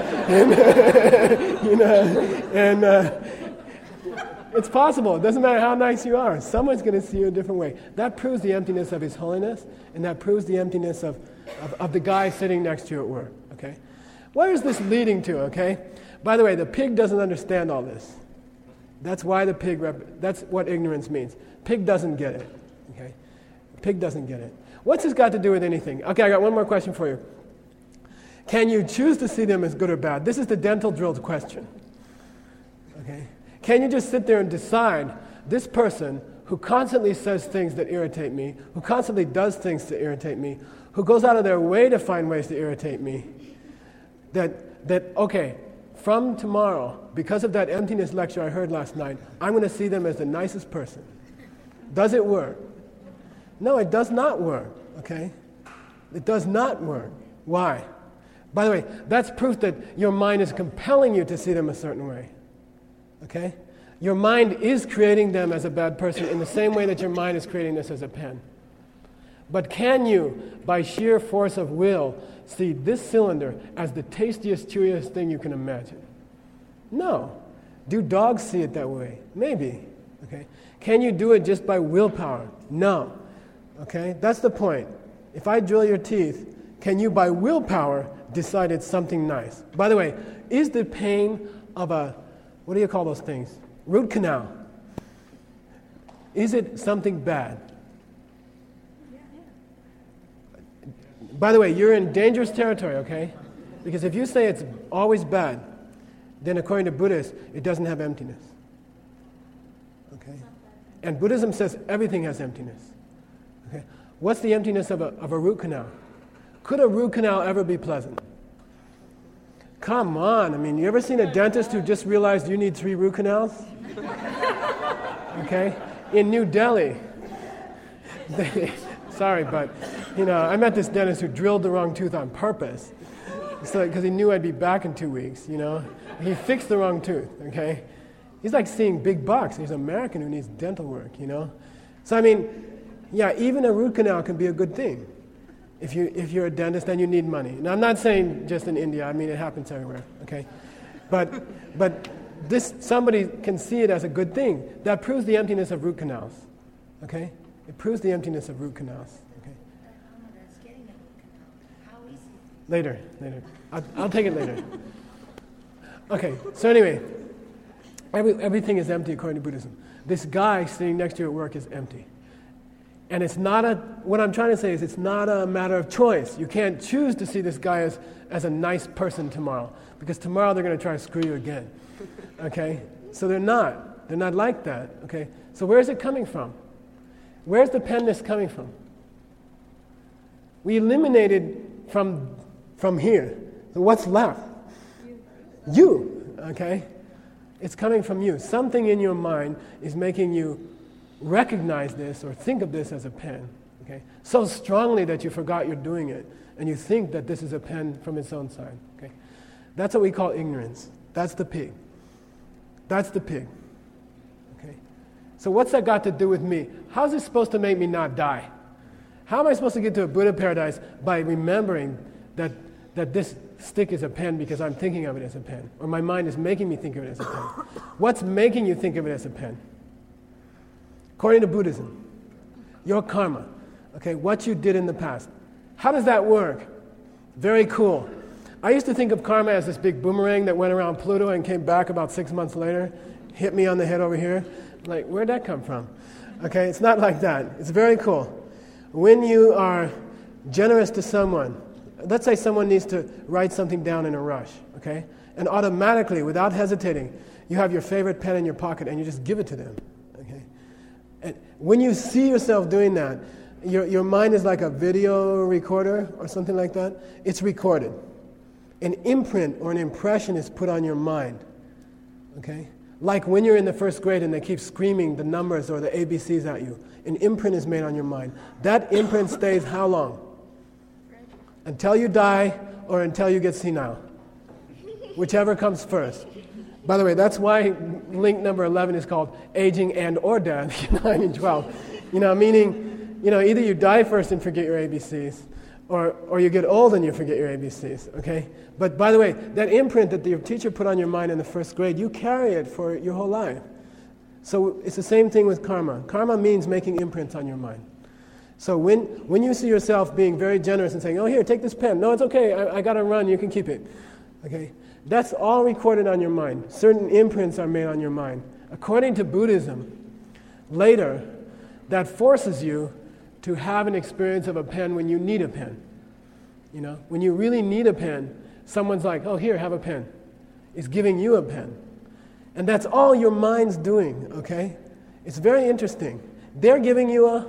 and it's possible. It doesn't matter how nice you are. Someone's going to see you a different way. That proves the emptiness of His Holiness, and that proves the emptiness of the guy sitting next to you at work, okay? Where is this leading to, okay? By the way, the pig doesn't understand all this. That's why the pig, that's what ignorance means. Pig doesn't get it, okay? Pig doesn't get it. What's this got to do with anything? Okay, I got one more question for you. Can you choose to see them as good or bad? This is the dental drilled question, okay? Can you just sit there and decide, this person who constantly says things that irritate me, who constantly does things to irritate me, who goes out of their way to find ways to irritate me, that okay, from tomorrow, because of that emptiness lecture I heard last night, I'm going to see them as the nicest person. Does it work? No, it does not work, okay? It does not work. Why? By the way, that's proof that your mind is compelling you to see them a certain way, okay? Your mind is creating them as a bad person in the same way that your mind is creating this as a pen. But can you, by sheer force of will, see this cylinder as the tastiest, chewiest thing you can imagine? No. Do dogs see it that way? Maybe. Okay. Can you do it just by willpower? No. Okay. That's the point. If I drill your teeth, can you, by willpower, decide it's something nice? By the way, is the pain of a, what do you call those things? Root canal. Is it something bad? By the way, you're in dangerous territory, okay? Because if you say it's always bad, then according to Buddhists, it doesn't have emptiness. Okay? And Buddhism says everything has emptiness. Okay? What's the emptiness of a root canal? Could a root canal ever be pleasant? Come on, I mean, you ever seen a dentist who just realized you need 3 root canals? Okay? In New Delhi. Sorry, but, I met this dentist who drilled the wrong tooth on purpose. So, because he knew I'd be back in 2 weeks, He fixed the wrong tooth, okay? He's like seeing big bucks. He's an American who needs dental work, So, I mean, yeah, even a root canal can be a good thing. If you're a dentist and you need money. Now, I'm not saying just in India. I mean, it happens everywhere, okay? But somebody can see it as a good thing. That proves the emptiness of root canals, okay? It proves the emptiness of root canals. Okay. Later. I'll take it later. Okay. So anyway, everything is empty according to Buddhism. This guy sitting next to you at work is empty, and it's not what I'm trying to say is it's not a matter of choice. You can't choose to see this guy as a nice person tomorrow, because tomorrow they're going to try to screw you again. Okay. So they're not like that. Okay. So where is it coming from? Where's the penness coming from? We eliminated from here. So what's left? You, okay? It's coming from you. Something in your mind is making you recognize this or think of this as a pen, okay? So strongly that you forgot you're doing it, and you think that this is a pen from its own side, okay? That's what we call ignorance. That's the pig. That's the pig. So what's that got to do with me? How's it supposed to make me not die? How am I supposed to get to a Buddha paradise by remembering that this stick is a pen because I'm thinking of it as a pen, or my mind is making me think of it as a pen? What's making you think of it as a pen? According to Buddhism, your karma, okay, what you did in the past. How does that work? Very cool. I used to think of karma as this big boomerang that went around Pluto and came back about 6 months later, hit me on the head over here. Like, where'd that come from? Okay, it's not like that. It's very cool. When you are generous to someone, let's say someone needs to write something down in a rush, okay? And automatically, without hesitating, you have your favorite pen in your pocket and you just give it to them, okay? And when you see yourself doing that, your mind is like a video recorder or something like that. It's recorded. An imprint or an impression is put on your mind, okay? Like when you're in the first grade and they keep screaming the numbers or the ABCs at you, an imprint is made on your mind. That imprint stays how long? Until you die or until you get senile. Whichever comes first. By the way, that's why link number 11 is called aging and or death, 9 and 12. Meaning, either you die first and forget your ABCs, or you get old and you forget your ABCs, okay? But by the way, that imprint that your teacher put on your mind in the first grade, you carry it for your whole life. So it's the same thing with karma. Karma means making imprints on your mind. So when you see yourself being very generous and saying, oh, here, take this pen. No, it's okay, I got to run, you can keep it. Okay? That's all recorded on your mind. Certain imprints are made on your mind. According to Buddhism, later, that forces you to have an experience of a pen when you need a pen. When you really need a pen, someone's like, oh, here, have a pen. It's giving you a pen. And that's all your mind's doing, okay? It's very interesting. They're giving you a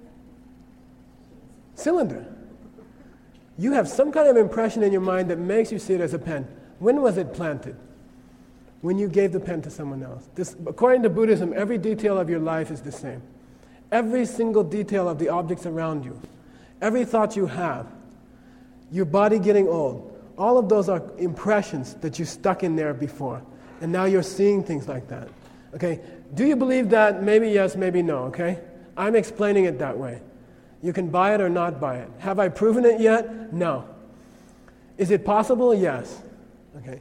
cylinder. You have some kind of impression in your mind that makes you see it as a pen. When was it planted? when you gave the pen to someone else. According to Buddhism, every detail of your life is the same. Every single detail of the objects around you, every thought you have, your body getting old, all of those are impressions that you stuck in there before. And now you're seeing things like that. Okay? Do you believe that? Maybe yes, maybe no, okay? I'm explaining it that way. You can buy it or not buy it. Have I proven it yet? No. Is it possible? Yes. Okay.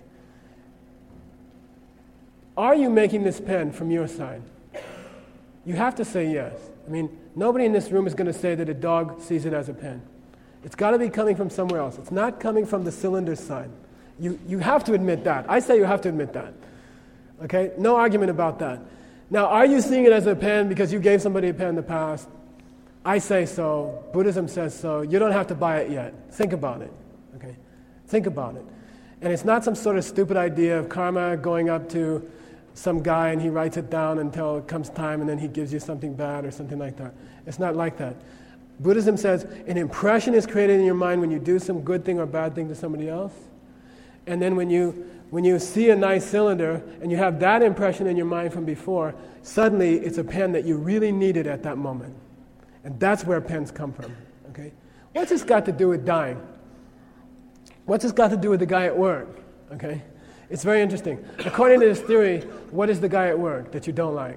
Are you making this pen from your side? You have to say yes. I mean, nobody in this room is going to say that a dog sees it as a pen. It's got to be coming from somewhere else. It's not coming from the cylinder side. You have to admit that. I say you have to admit that. Okay? No argument about that. Now, are you seeing it as a pen because you gave somebody a pen in the past? I say so. Buddhism says so. You don't have to buy it yet. Think about it. Okay? Think about it. And it's not some sort of stupid idea of karma going up to some guy and he writes it down until it comes time and then he gives you something bad or something like that. It's not like that. Buddhism says an impression is created in your mind when you do some good thing or bad thing to somebody else. And then when you see a nice cylinder and you have that impression in your mind from before, suddenly it's a pen that you really needed at that moment. And that's where pens come from. Okay? What's this got to do with dying? What's this got to do with the guy at work? Okay? It's very interesting. According to this theory, what is the guy at work that you don't like?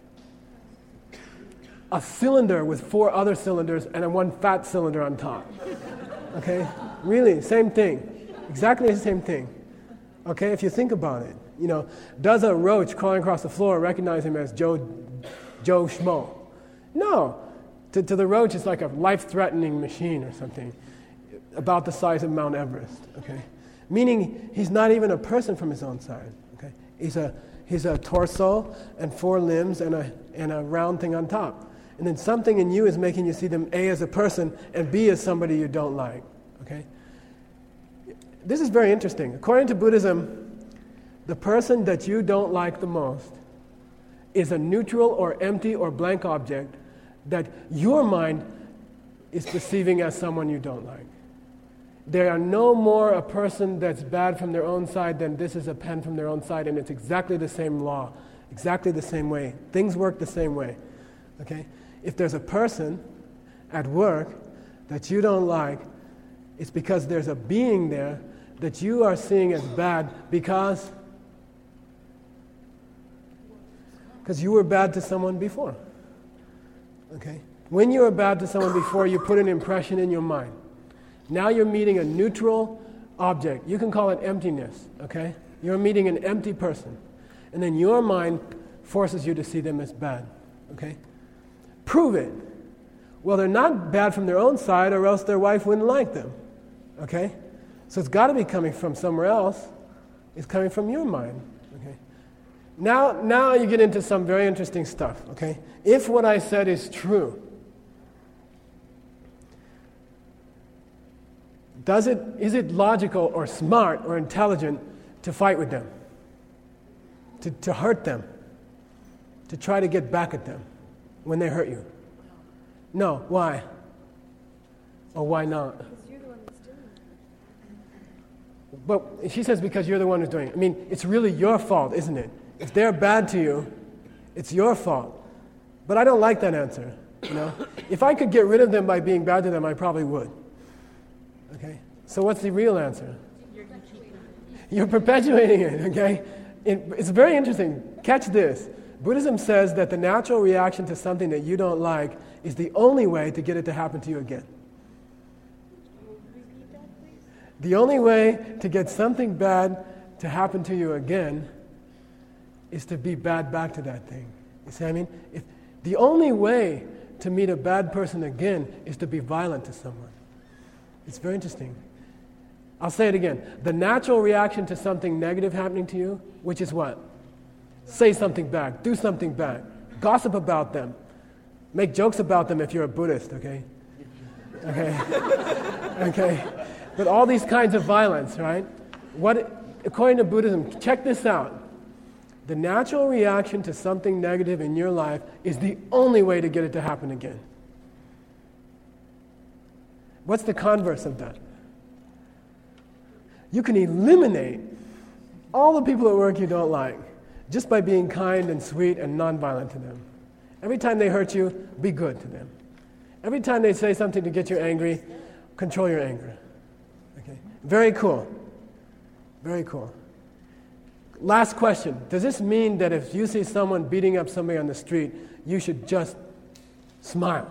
A cylinder with 4 other cylinders and one fat cylinder on top. Okay? Really, same thing. Exactly the same thing. Okay, if you think about it. You know, does a roach crawling across the floor recognize him as Joe Schmo? No. To the roach, it's like a life-threatening machine or something about the size of Mount Everest. Okay? Meaning he's not even a person from his own side. Okay? He's a torso and 4 limbs and a round thing on top. And then something in you is making you see them A as a person and B as somebody you don't like. Okay? This is very interesting. According to Buddhism, the person that you don't like the most is a neutral or empty or blank object that your mind is perceiving as someone you don't like. They are no more a person that's bad from their own side than this is a pen from their own side, and it's exactly the same law, exactly the same way. Things work the same way. Okay? If there's a person at work that you don't like, it's because there's a being there that you are seeing as bad because you were bad to someone before. Okay? When you were bad to someone before, you put an impression in your mind. Now you're meeting a neutral object. You can call it emptiness, okay? You're meeting an empty person. And then your mind forces you to see them as bad, okay? Prove it. Well, they're not bad from their own side or else their wife wouldn't like them, okay? So it's got to be coming from somewhere else. It's coming from your mind, okay? Now you get into some very interesting stuff, okay? If what I said is true, is it logical or smart or intelligent to fight with them? To hurt them? To try to get back at them when they hurt you? No. Why? Or why not? Because you're the one that's doing it. But she says because you're the one who's doing it. I mean, it's really your fault, isn't it? If they're bad to you, it's your fault. But I don't like that answer, you know? If I could get rid of them by being bad to them, I probably would. Okay? So what's the real answer? You're perpetuating it, okay? It's very interesting. Catch this. Buddhism says that the natural reaction to something that you don't like is the only way to get it to happen to you again. Repeat that, please. The only way to get something bad to happen to you again is to be bad back to that thing. You see what I mean? The only way to meet a bad person again is to be violent to someone. It's very interesting. I'll say it again. The natural reaction to something negative happening to you, which is what? Say something back. Do something back. Gossip about them. Make jokes about them if you're a Buddhist, okay? Okay. Okay. But all these kinds of violence, right? According to Buddhism, check this out. The natural reaction to something negative in your life is the only way to get it to happen again. What's the converse of that? You can eliminate all the people at work you don't like, just by being kind and sweet and nonviolent to them. Every time they hurt you, be good to them. Every time they say something to get you angry, control your anger. Okay? Very cool. Very cool. Last question. Does this mean that if you see someone beating up somebody on the street, you should just smile?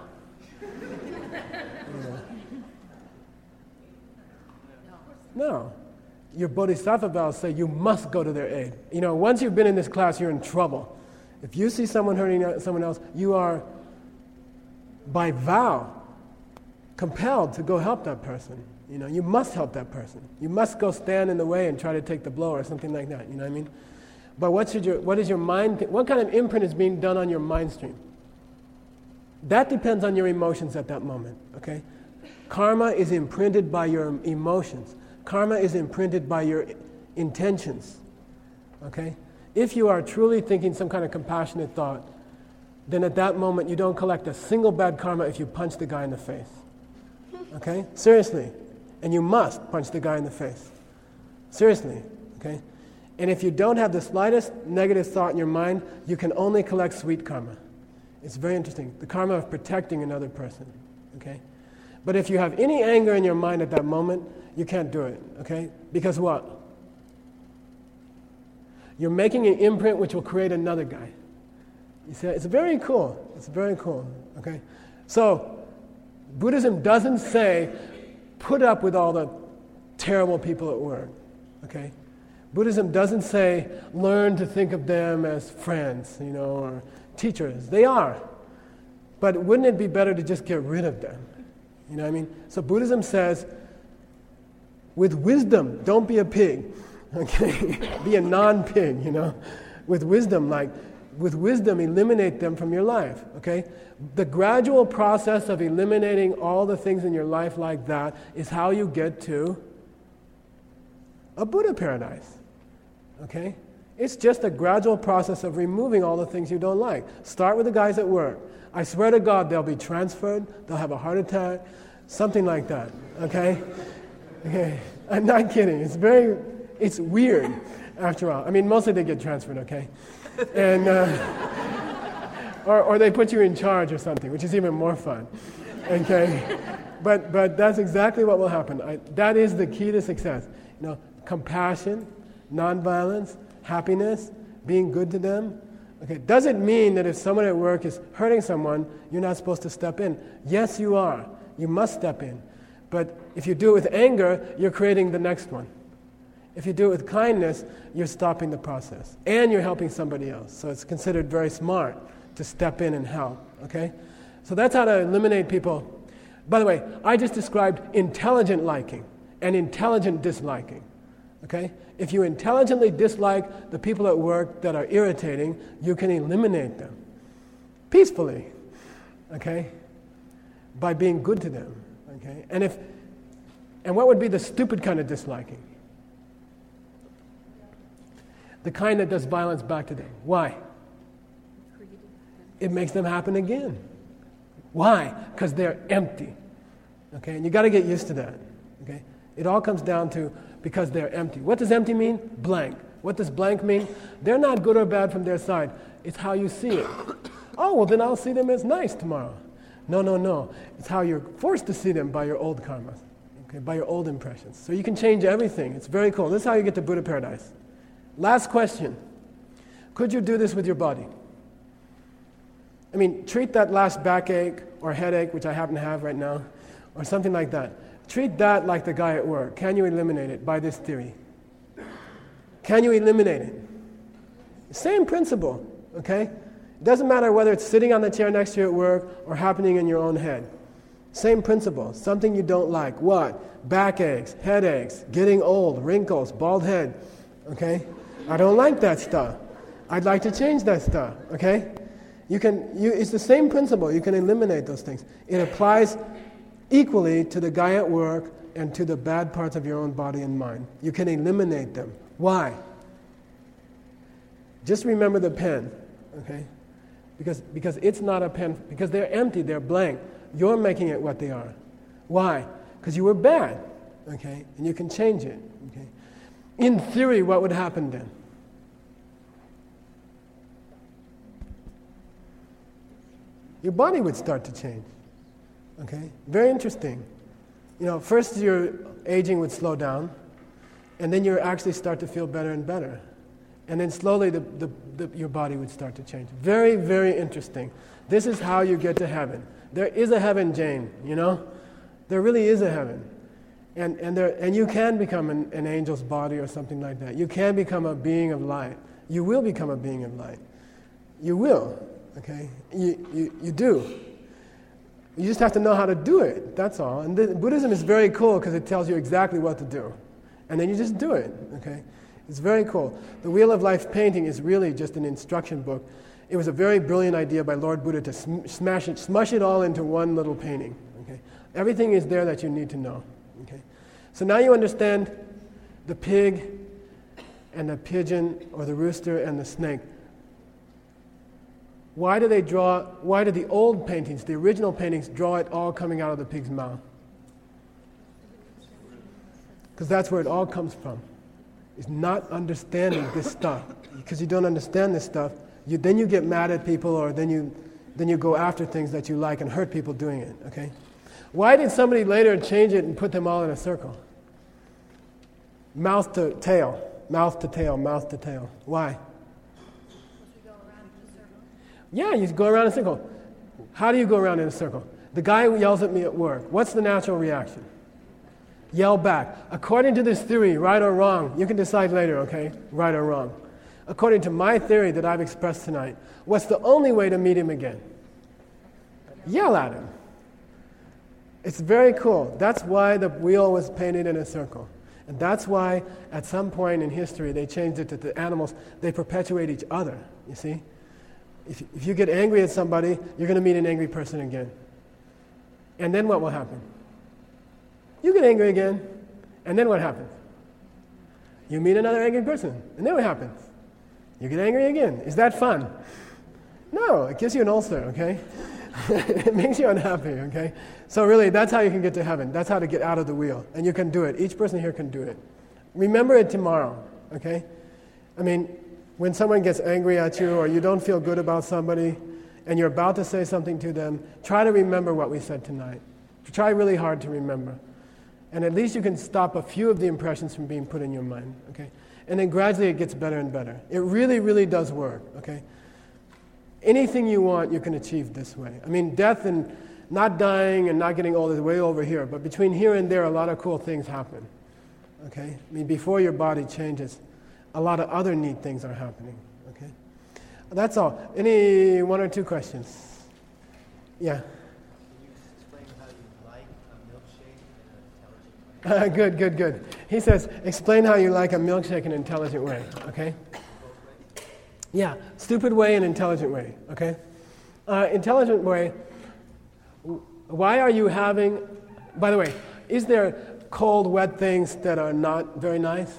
No. Your bodhisattva vows say you must go to their aid. Once you've been in this class, you're in trouble. If you see someone hurting someone else, you are, by vow, compelled to go help that person. You must help that person. You must go stand in the way and try to take the blow or something like that. You know what I mean? But what is your mind? What kind of imprint is being done on your mind stream? That depends on your emotions at that moment. Okay? Karma is imprinted by your emotions. Karma is imprinted by your intentions. Okay? If you are truly thinking some kind of compassionate thought, then at that moment you don't collect a single bad karma if you punch the guy in the face. Okay? Seriously. And you must punch the guy in the face. Seriously. Okay? And if you don't have the slightest negative thought in your mind, you can only collect sweet karma. It's very interesting. The karma of protecting another person. Okay? But if you have any anger in your mind at that moment, you can't do it. Okay? Because what? You're making an imprint which will create another guy. You see, it's very cool. It's very cool. Okay? So, Buddhism doesn't say, put up with all the terrible people at work. Okay? Buddhism doesn't say, learn to think of them as friends, or teachers. They are. But wouldn't it be better to just get rid of them? You know what I mean? So Buddhism says, with wisdom, don't be a pig. Okay? Be a non-pig, With wisdom, eliminate them from your life. Okay? The gradual process of eliminating all the things in your life like that is how you get to a Buddha paradise. Okay? It's just a gradual process of removing all the things you don't like. Start with the guys at work. I swear to God, they'll be transferred, they'll have a heart attack, something like that. Okay? Okay. I'm not kidding. It's weird after all. I mean, mostly they get transferred, okay? And or they put you in charge or something, which is even more fun. Okay? But that's exactly what will happen. That is the key to success. Compassion, nonviolence, happiness, being good to them. Okay, does it mean that if someone at work is hurting someone, you're not supposed to step in? Yes, you are. You must step in. But if you do it with anger, you're creating the next one. If you do it with kindness, you're stopping the process. And you're helping somebody else. So it's considered very smart to step in and help. Okay? So that's how to eliminate people. By the way, I just described intelligent liking and intelligent disliking. Okay? If you intelligently dislike the people at work that are irritating, you can eliminate them peacefully. Okay? By being good to them. Okay? And what would be the stupid kind of disliking? The kind that does violence back to them. Why? It makes them happen again. Why? Because they're empty. Okay? And you got to get used to that. Okay? It all comes down to because they're empty. What does empty mean? Blank. What does blank mean? They're not good or bad from their side. It's how you see it. Oh, well then I'll see them as nice tomorrow. No. It's how you're forced to see them by your old karmas. Okay? By your old impressions. So you can change everything. It's very cool. This is how you get to Buddha paradise. Last question. Could you do this with your body? I mean, treat that last backache or headache, which I happen to have right now, or something like that. Treat that like the guy at work. Can you eliminate it by this theory? Can you eliminate it? Same principle, okay? It doesn't matter whether it's sitting on the chair next to you at work or happening in your own head. Same principle. Something you don't like. What? Backaches, headaches, getting old, wrinkles, bald head. Okay? I don't like that stuff. I'd like to change that stuff. Okay? It's the same principle. You can eliminate those things. It applies equally to the guy at work and to the bad parts of your own body and mind. You can eliminate them. Why? Just remember the pen, okay? Because it's not a pen, because they're empty, they're blank. You're making it what they are. Why? Because you were bad, okay? And you can change it, okay? In theory, what would happen then? Your body would start to change. Okay? Very interesting. First your aging would slow down, and then you actually start to feel better and better. And then slowly your body would start to change. Very, very interesting. This is how you get to heaven. There is a heaven, Jane, There really is a heaven. And you can become an angel's body or something like that. You can become a being of light. You will become a being of light. You will, okay? You do. You just have to know how to do it, that's all. And Buddhism is very cool because it tells you exactly what to do. And then you just do it, okay? It's very cool. The Wheel of Life painting is really just an instruction book. It was a very brilliant idea by Lord Buddha to smush it all into one little painting, okay? Everything is there that you need to know, okay? So now you understand the pig and the pigeon or the rooster and the snake. Why do the old paintings, the original paintings, draw it all coming out of the pig's mouth? Because that's where it all comes from. Is not understanding this stuff. Because you don't understand this stuff, then you get mad at people, or then you go after things that you like and hurt people doing it, okay? Why did somebody later change it and put them all in a circle? Mouth to tail, mouth to tail, mouth to tail. Why? Yeah, you go around in a circle. How do you go around in a circle? The guy who yells at me at work, what's the natural reaction? Yell back. According to this theory, right or wrong, you can decide later, okay? Right or wrong. According to my theory that I've expressed tonight, what's the only way to meet him again? Yell at him. It's very cool. That's why the wheel was painted in a circle. And that's why at some point in history they changed it to the animals, they perpetuate each other, you see? If you get angry at somebody, you're going to meet an angry person again. And then what will happen? You get angry again, and then what happens? You meet another angry person, and then what happens? You get angry again. Is that fun? No, it gives you an ulcer, okay? It makes you unhappy, okay? So really, that's how you can get to heaven. That's how to get out of the wheel. And you can do it. Each person here can do it. Remember it tomorrow, okay? I mean, when someone gets angry at you or you don't feel good about somebody and you're about to say something to them, try to remember what we said tonight. Try really hard to remember. And at least you can stop a few of the impressions from being put in your mind, okay? And then gradually it gets better and better. It really, really does work, okay? Anything you want, you can achieve this way. I mean, death and not dying and not getting old is way over here, but between here and there, a lot of cool things happen, okay? I mean, before your body changes, a lot of other neat things are happening, okay? That's all. Any one or two questions? Yeah? Can you explain how you like a milkshake in an intelligent way? Good. He says, explain how you like a milkshake in an intelligent way, okay? Yeah, stupid way and intelligent way, okay? Intelligent way, why are you having, by the way, is there cold, wet things that are not very nice?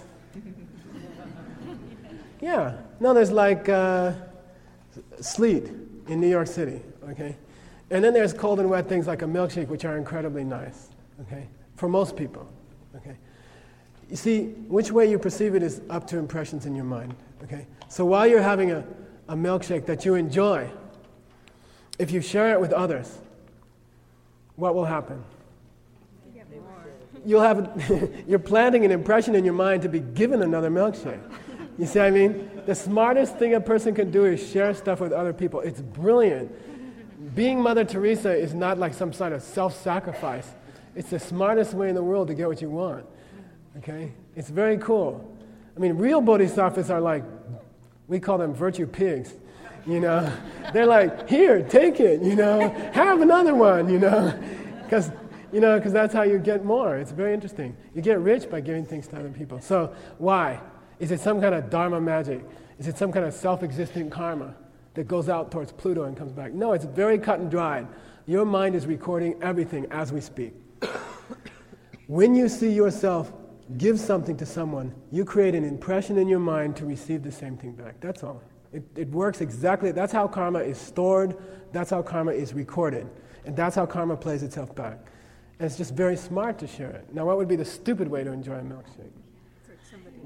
Yeah. No, there's like sleet in New York City, okay? And then there's cold and wet things like a milkshake, which are incredibly nice, okay? For most people, okay? You see, which way you perceive it is up to impressions in your mind, okay? So while you're having a milkshake that you enjoy, if you share it with others, what will happen? You'll have, you're planting an impression in your mind to be given another milkshake. You see what I mean? The smartest thing a person can do is share stuff with other people. It's brilliant. Being Mother Teresa is not like some sort of self-sacrifice. It's the smartest way in the world to get what you want. Okay? It's very cool. I mean, real bodhisattvas are like, we call them virtue pigs. You know? They're like, here, take it, you know? Have another one, you know? Because that's how you get more. It's very interesting. You get rich by giving things to other people. So, why? Is it some kind of dharma magic? Is it some kind of self-existent karma that goes out towards Pluto and comes back? No, it's very cut and dried. Your mind is recording everything as we speak. When you see yourself give something to someone, you create an impression in your mind to receive the same thing back. That's all. It works exactly. That's how karma is stored. That's how karma is recorded. And that's how karma plays itself back. And it's just very smart to share it. Now, what would be the stupid way to enjoy a milkshake?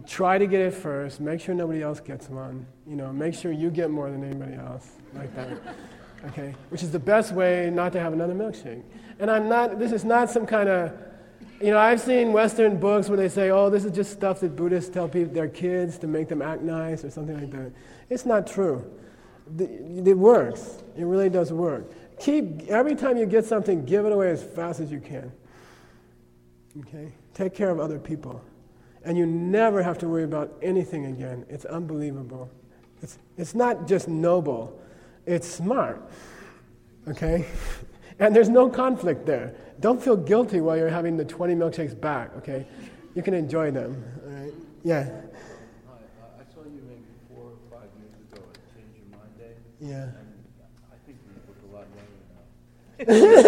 try to get it first, make sure nobody else gets one, make sure you get more than anybody else, like that, okay? Which is the best way not to have another milkshake. And this is not some kind of, I've seen Western books where they say, oh, this is just stuff that Buddhists tell people, their kids to make them act nice or something like that. It's not true. It works. It really does work. Every time you get something, give it away as fast as you can. Okay? Take care of other people. And you never have to worry about anything again. It's unbelievable. It's not just noble. It's smart. Okay? And there's no conflict there. Don't feel guilty while you're having the 20 milkshakes back, okay? You can enjoy them, all right? Yeah. I saw you maybe 4 or 5 years ago at Change Your Mind Day. Yeah. And I think you look a lot younger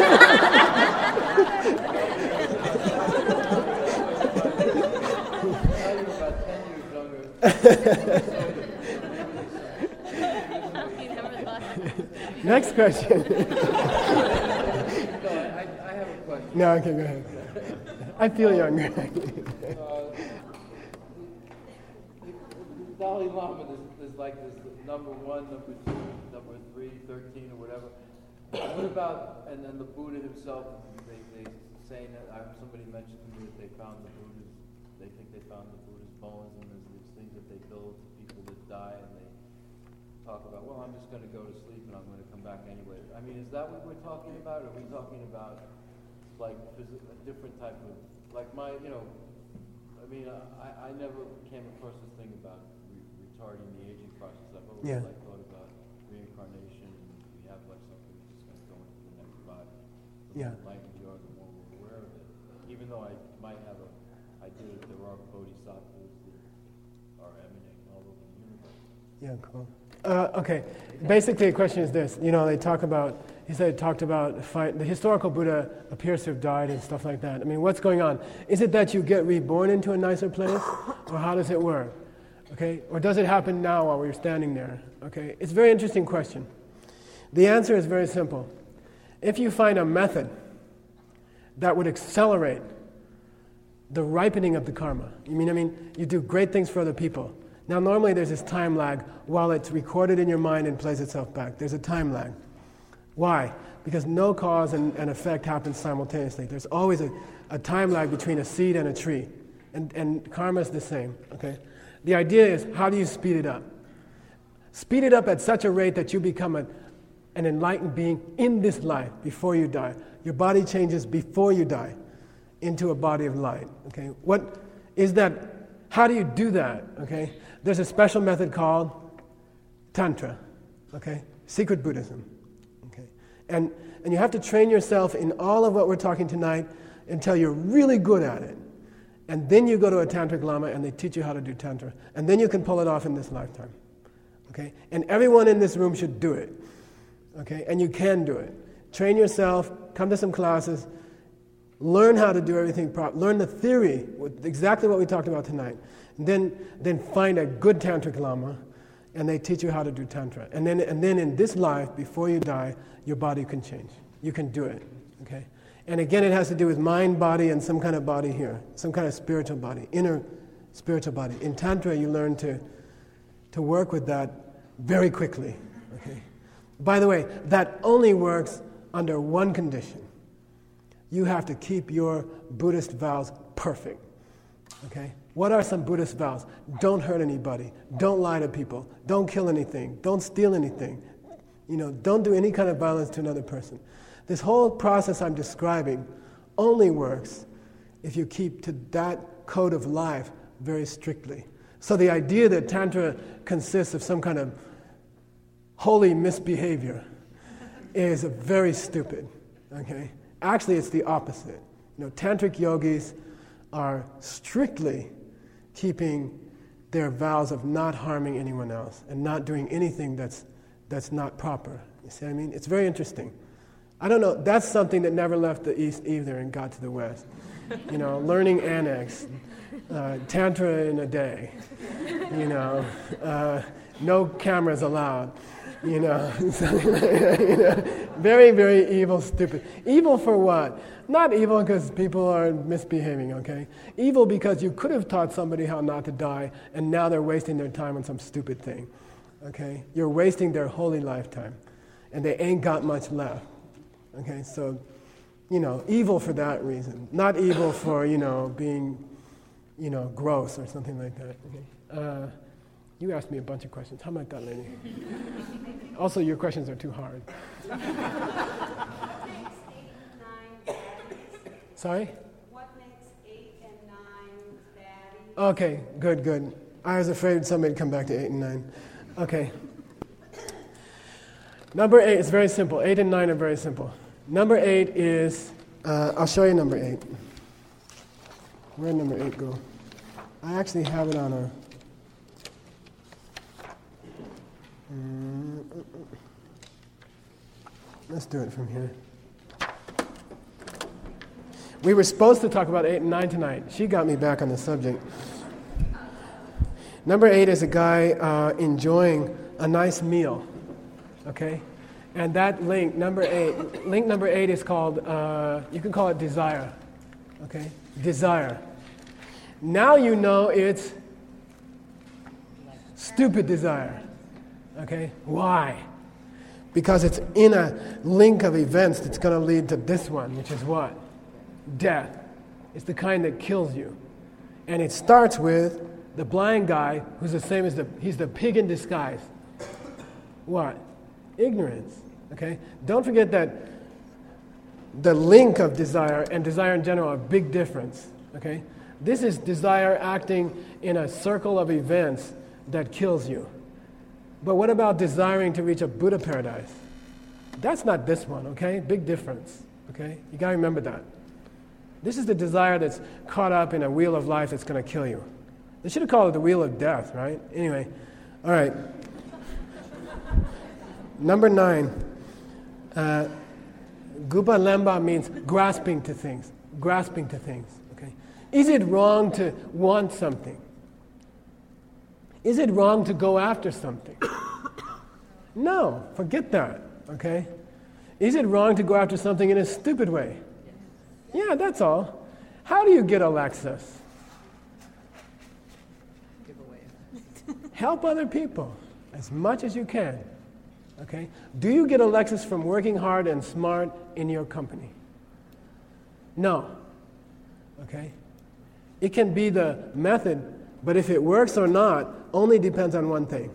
now. Now you're about 10 years younger. Next question. No, I have a question. No, okay, go ahead. I feel younger. Dalai Lama is like this number 1, number 2, number 3, 13, or whatever. What about, and then the Buddha himself, they saying that, somebody mentioned to me that they found the Buddha's, they think they found the Buddha's bones, and there's these things that they build to people that die, and they talk about, well, I'm just going to go to sleep and I'm going to come back anyway. I mean, is that what we're talking about? Or are we talking about like a different type of, like I never came across this thing about retarding the aging process. I've always thought about reincarnation, and we have like something that's just going to go into the next body. The more enlightened we are, the more we're aware of it. Even though I might have an idea that there are bodhisattvas that are emanating all over the universe. Yeah, cool. Okay, basically the question is this. They talked about the historical Buddha appears to have died and stuff like that. I mean, what's going on? Is it that you get reborn into a nicer place? Or how does it work? Okay, or does it happen now while we're standing there? Okay, it's a very interesting question. The answer is very simple. If you find a method that would accelerate the ripening of the karma, you do great things for other people. Now, normally there's this time lag while it's recorded in your mind and plays itself back. There's a time lag. Why? Because no cause and effect happens simultaneously. There's always a time lag between a seed and a tree. And karma is the same. Okay? The idea is, how do you speed it up? Speed it up at such a rate that you become an enlightened being in this life before you die. Your body changes before you die into a body of light. Okay? What is that? How do you do that? Okay? There's a special method called Tantra, okay? Secret Buddhism, okay? And you have to train yourself in all of what we're talking tonight until you're really good at it. And then you go to a Tantric Lama and they teach you how to do Tantra. And then you can pull it off in this lifetime, okay? And everyone in this room should do it, okay? And you can do it. Train yourself, come to some classes, learn how to do everything properly, learn the theory, exactly what we talked about tonight. And then find a good Tantric Lama, and they teach you how to do Tantra. And then in this life, before you die, your body can change. You can do it, okay? And again, it has to do with mind, body, and some kind of body here, some kind of spiritual body, inner spiritual body. In Tantra, you learn to work with that very quickly, okay? By the way, that only works under one condition. You have to keep your Buddhist vows perfect, okay? What are some Buddhist vows? Don't hurt anybody. Don't lie to people. Don't kill anything. Don't steal anything. Don't do any kind of violence to another person. This whole process I'm describing only works if you keep to that code of life very strictly. So the idea that Tantra consists of some kind of holy misbehavior is very stupid, okay? Actually, it's the opposite. Tantric yogis are strictly keeping their vows of not harming anyone else and not doing anything that's not proper. You see what I mean? It's very interesting. I don't know, that's something that never left the East either and got to the West. Learning annex, Tantra in a day, no cameras allowed. You know, you know, very, very evil, stupid. Evil for what? Not evil because people are misbehaving, okay? Evil because you could have taught somebody how not to die, and now they're wasting their time on some stupid thing, okay? You're wasting their holy lifetime, and they ain't got much left, okay? So, you know, evil for that reason. Not evil for, you know, being, you know, gross or something like that, okay? You asked me a bunch of questions. How about that, lady? Also, your questions are too hard. What makes 8 and 9 daddies? Sorry? What makes 8 and 9 daddies? Okay, good, good. I was afraid somebody would come back to 8 and 9. Okay. Number 8 is very simple. 8 and 9 are very simple. Number 8 is, I'll show you number 8. Where'd number 8 go? I actually have it on a... Let's do it from here. We were supposed to talk about 8 and 9 tonight. She got me back on the subject. Number 8 is a guy enjoying a nice meal, okay? And that link number 8 is called, you can call it desire, okay? Desire. Now you know it's stupid desire. Okay? Why? Because it's in a link of events that's going to lead to this one, which is what? Death. It's the kind that kills you. And it starts with the blind guy who's the same as he's the pig in disguise. What? Ignorance. Okay? Don't forget that the link of desire and desire in general are a big difference. Okay? This is desire acting in a circle of events that kills you. But what about desiring to reach a Buddha paradise? That's not this one, okay? Big difference, okay? You gotta remember that. This is the desire that's caught up in a wheel of life that's gonna kill you. They should have called it the wheel of death, right? Anyway, all right. Number 9. Gupa Lemba means grasping to things. Grasping to things, okay? Is it wrong to want something? Is it wrong to go after something? No, forget that, okay? Is it wrong to go after something in a stupid way? Yeah, that's all. How do you get a Lexus? Give away. Help other people as much as you can, okay? Do you get a Lexus from working hard and smart in your company? No, okay? It can be the method, but if it works or not only depends on one thing.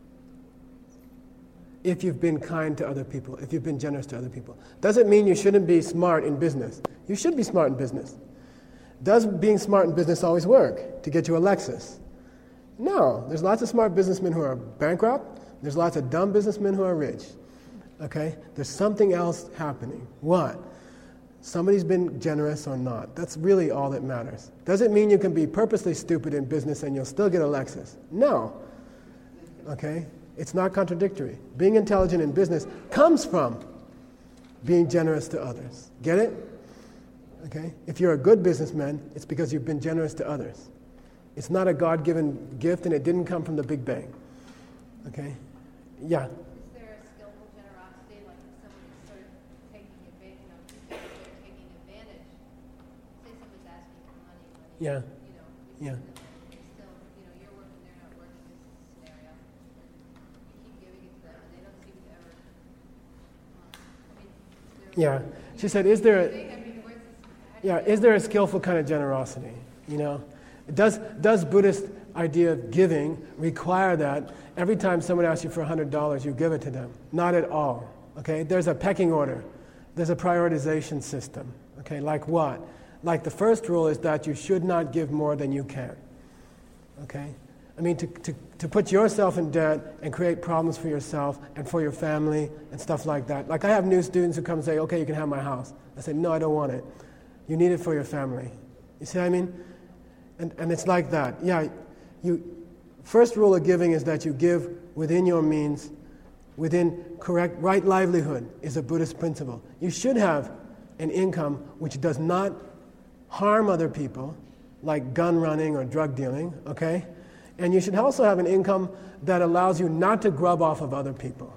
If you've been kind to other people, if you've been generous to other people. Doesn't mean you shouldn't be smart in business. You should be smart in business. Does being smart in business always work to get you a Lexus? No. There's lots of smart businessmen who are bankrupt. There's lots of dumb businessmen who are rich. Okay? There's something else happening. What? Somebody's been generous or not. That's really all that matters. Doesn't mean you can be purposely stupid in business and you'll still get a Lexus. No. Okay? It's not contradictory. Being intelligent in business comes from being generous to others. Get it? Okay? If you're a good businessman, it's because you've been generous to others. It's not a God-given gift and it didn't come from the Big Bang. Okay? Yeah. Is there a skillful generosity, like if someone is sort of taking advantage, they're taking advantage? Say someone's asking for money, but Yeah. you know, Yeah. they still, you know, you're working, they're not working this scenario. You keep giving it to them, and they don't seem to ever. I mean, is there, Yeah. She said, is there a... I mean, where's this? How do Yeah, you is there a skillful kind of generosity? You know, does Buddhist idea of giving require that every time someone asks you for $100, you give it to them? Not at all. Okay, there's a pecking order. There's a prioritization system. Okay, like what? Like the first rule is that you should not give more than you can. Okay, I mean to put yourself in debt and create problems for yourself and for your family and stuff like that. Like I have new students who come and say, okay, you can have my house. I say, no, I don't want it. You need it for your family. You see what I mean? And it's like that. Yeah, first rule of giving is that you give within your means, within correct, right livelihood is a Buddhist principle. You should have an income which does not harm other people, like gun running or drug dealing, okay? And you should also have an income that allows you not to grub off of other people.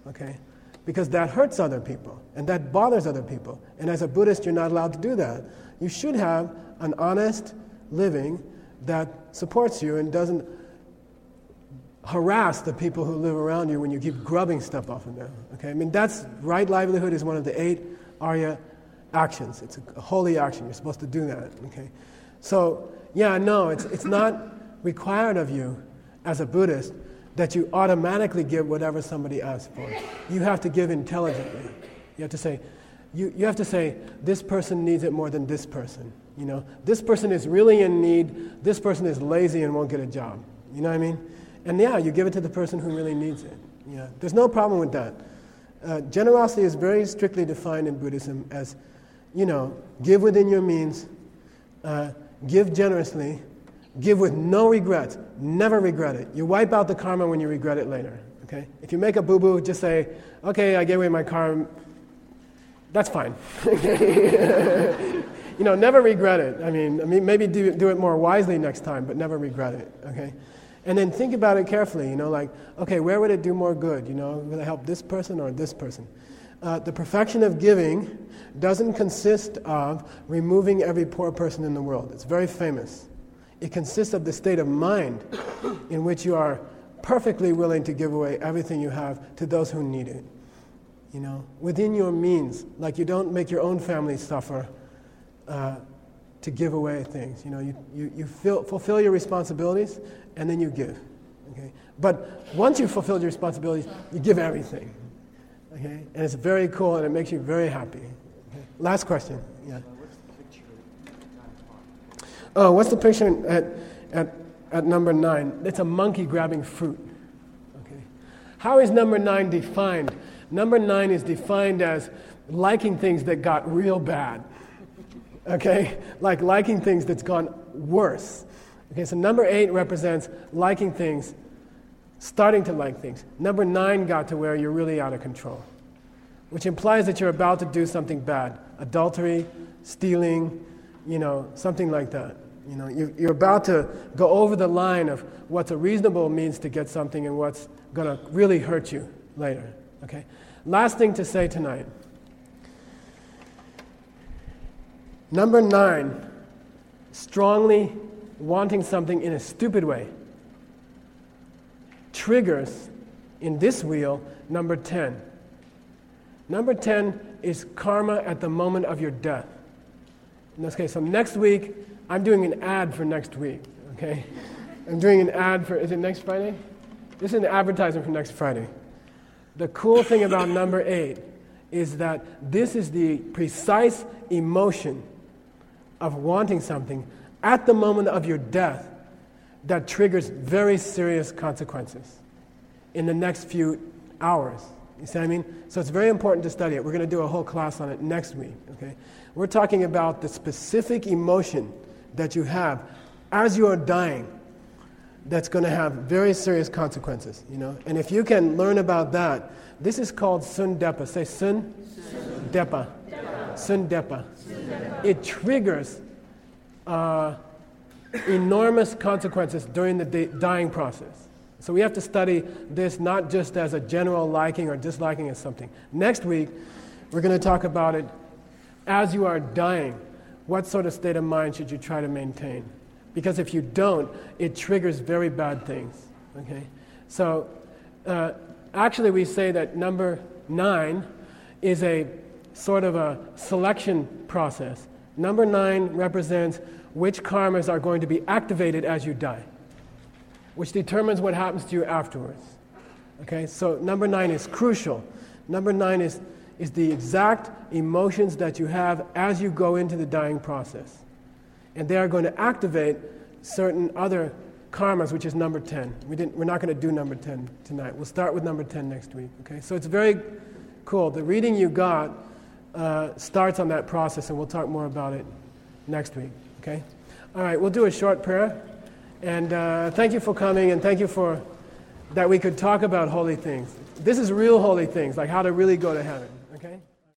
okay? Because that hurts other people, and that bothers other people. And as a Buddhist, you're not allowed to do that. You should have an honest living that supports you and doesn't harass the people who live around you when you keep grubbing stuff off of them, okay? I mean, right livelihood is one of the 8 Arya actions. It's a holy action. You're supposed to do that, okay? So, yeah, no, it's not required of you as a Buddhist that you automatically give whatever somebody asks for. You have to give intelligently. You have to say, you have to say, this person needs it more than this person. You know, this person is really in need. This person is lazy and won't get a job. You know what I mean? And yeah, you give it to the person who really needs it. Yeah, there's no problem with that. Generosity is very strictly defined in Buddhism as, you know, give within your means, give generously, give with no regrets. Never regret it. You wipe out the karma when you regret it later. Okay? If you make a boo-boo, just say, okay, I gave away my car. That's fine. You know, never regret it. I mean, maybe do it more wisely next time, but never regret it. Okay? And then think about it carefully. You know, like, okay, where would it do more good? You know, will it help this person or this person? The perfection of giving doesn't consist of removing every poor person in the world. It's very famous. It consists of the state of mind in which you are perfectly willing to give away everything you have to those who need it. You know, within your means, like you don't make your own family suffer to give away things. You know, you fulfill your responsibilities and then you give. Okay, but once you've fulfilled your responsibilities, you give everything. Okay, and it's very cool and it makes you very happy. Okay? Last question. Yeah. Oh, what's the picture at number 9? It's a monkey grabbing fruit. Okay. How is number 9 defined? Number 9 is defined as liking things that got real bad. Okay? Like liking things that's gone worse. Okay, so number 8 represents liking things, starting to like things. Number 9 got to where you're really out of control, which implies that you're about to do something bad. Adultery, stealing, you know, something like that. You know, you're about to go over the line of what's a reasonable means to get something and what's going to really hurt you later. Okay? Last thing to say tonight. Number 9, strongly wanting something in a stupid way, triggers in this wheel number 10. Number 10 is karma at the moment of your death. Okay, so next week, I'm doing an ad for next week, okay? I'm doing an ad for, is it next Friday? This is an advertisement for next Friday. The cool thing about number 8 is that this is the precise emotion of wanting something at the moment of your death that triggers very serious consequences in the next few hours. You see what I mean? So it's very important to study it. We're going to do a whole class on it next week, okay? We're talking about the specific emotion that you have as you are dying that's going to have very serious consequences, you know? And if you can learn about that, this is called Sun Depa. Say Sun Depa. Sun Depa. It triggers enormous consequences during the dying process. So we have to study this not just as a general liking or disliking of something. Next week, we're going to talk about it as you are dying. What sort of state of mind should you try to maintain? Because if you don't, it triggers very bad things. Okay? So actually we say that number 9 is a sort of a selection process. Number 9 represents which karmas are going to be activated as you die, which determines what happens to you afterwards. Okay? So number 9 is crucial. Number 9 is the exact emotions that you have as you go into the dying process. And they are going to activate certain other karmas, which is number 10. We're not going to do number 10 tonight. We'll start with number 10 next week. Okay? So it's very cool. The reading you got starts on that process, and we'll talk more about it next week. Okay? All right, we'll do a short prayer. And thank you for coming, and thank you for that we could talk about holy things. This is real holy things, like how to really go to heaven. Okay?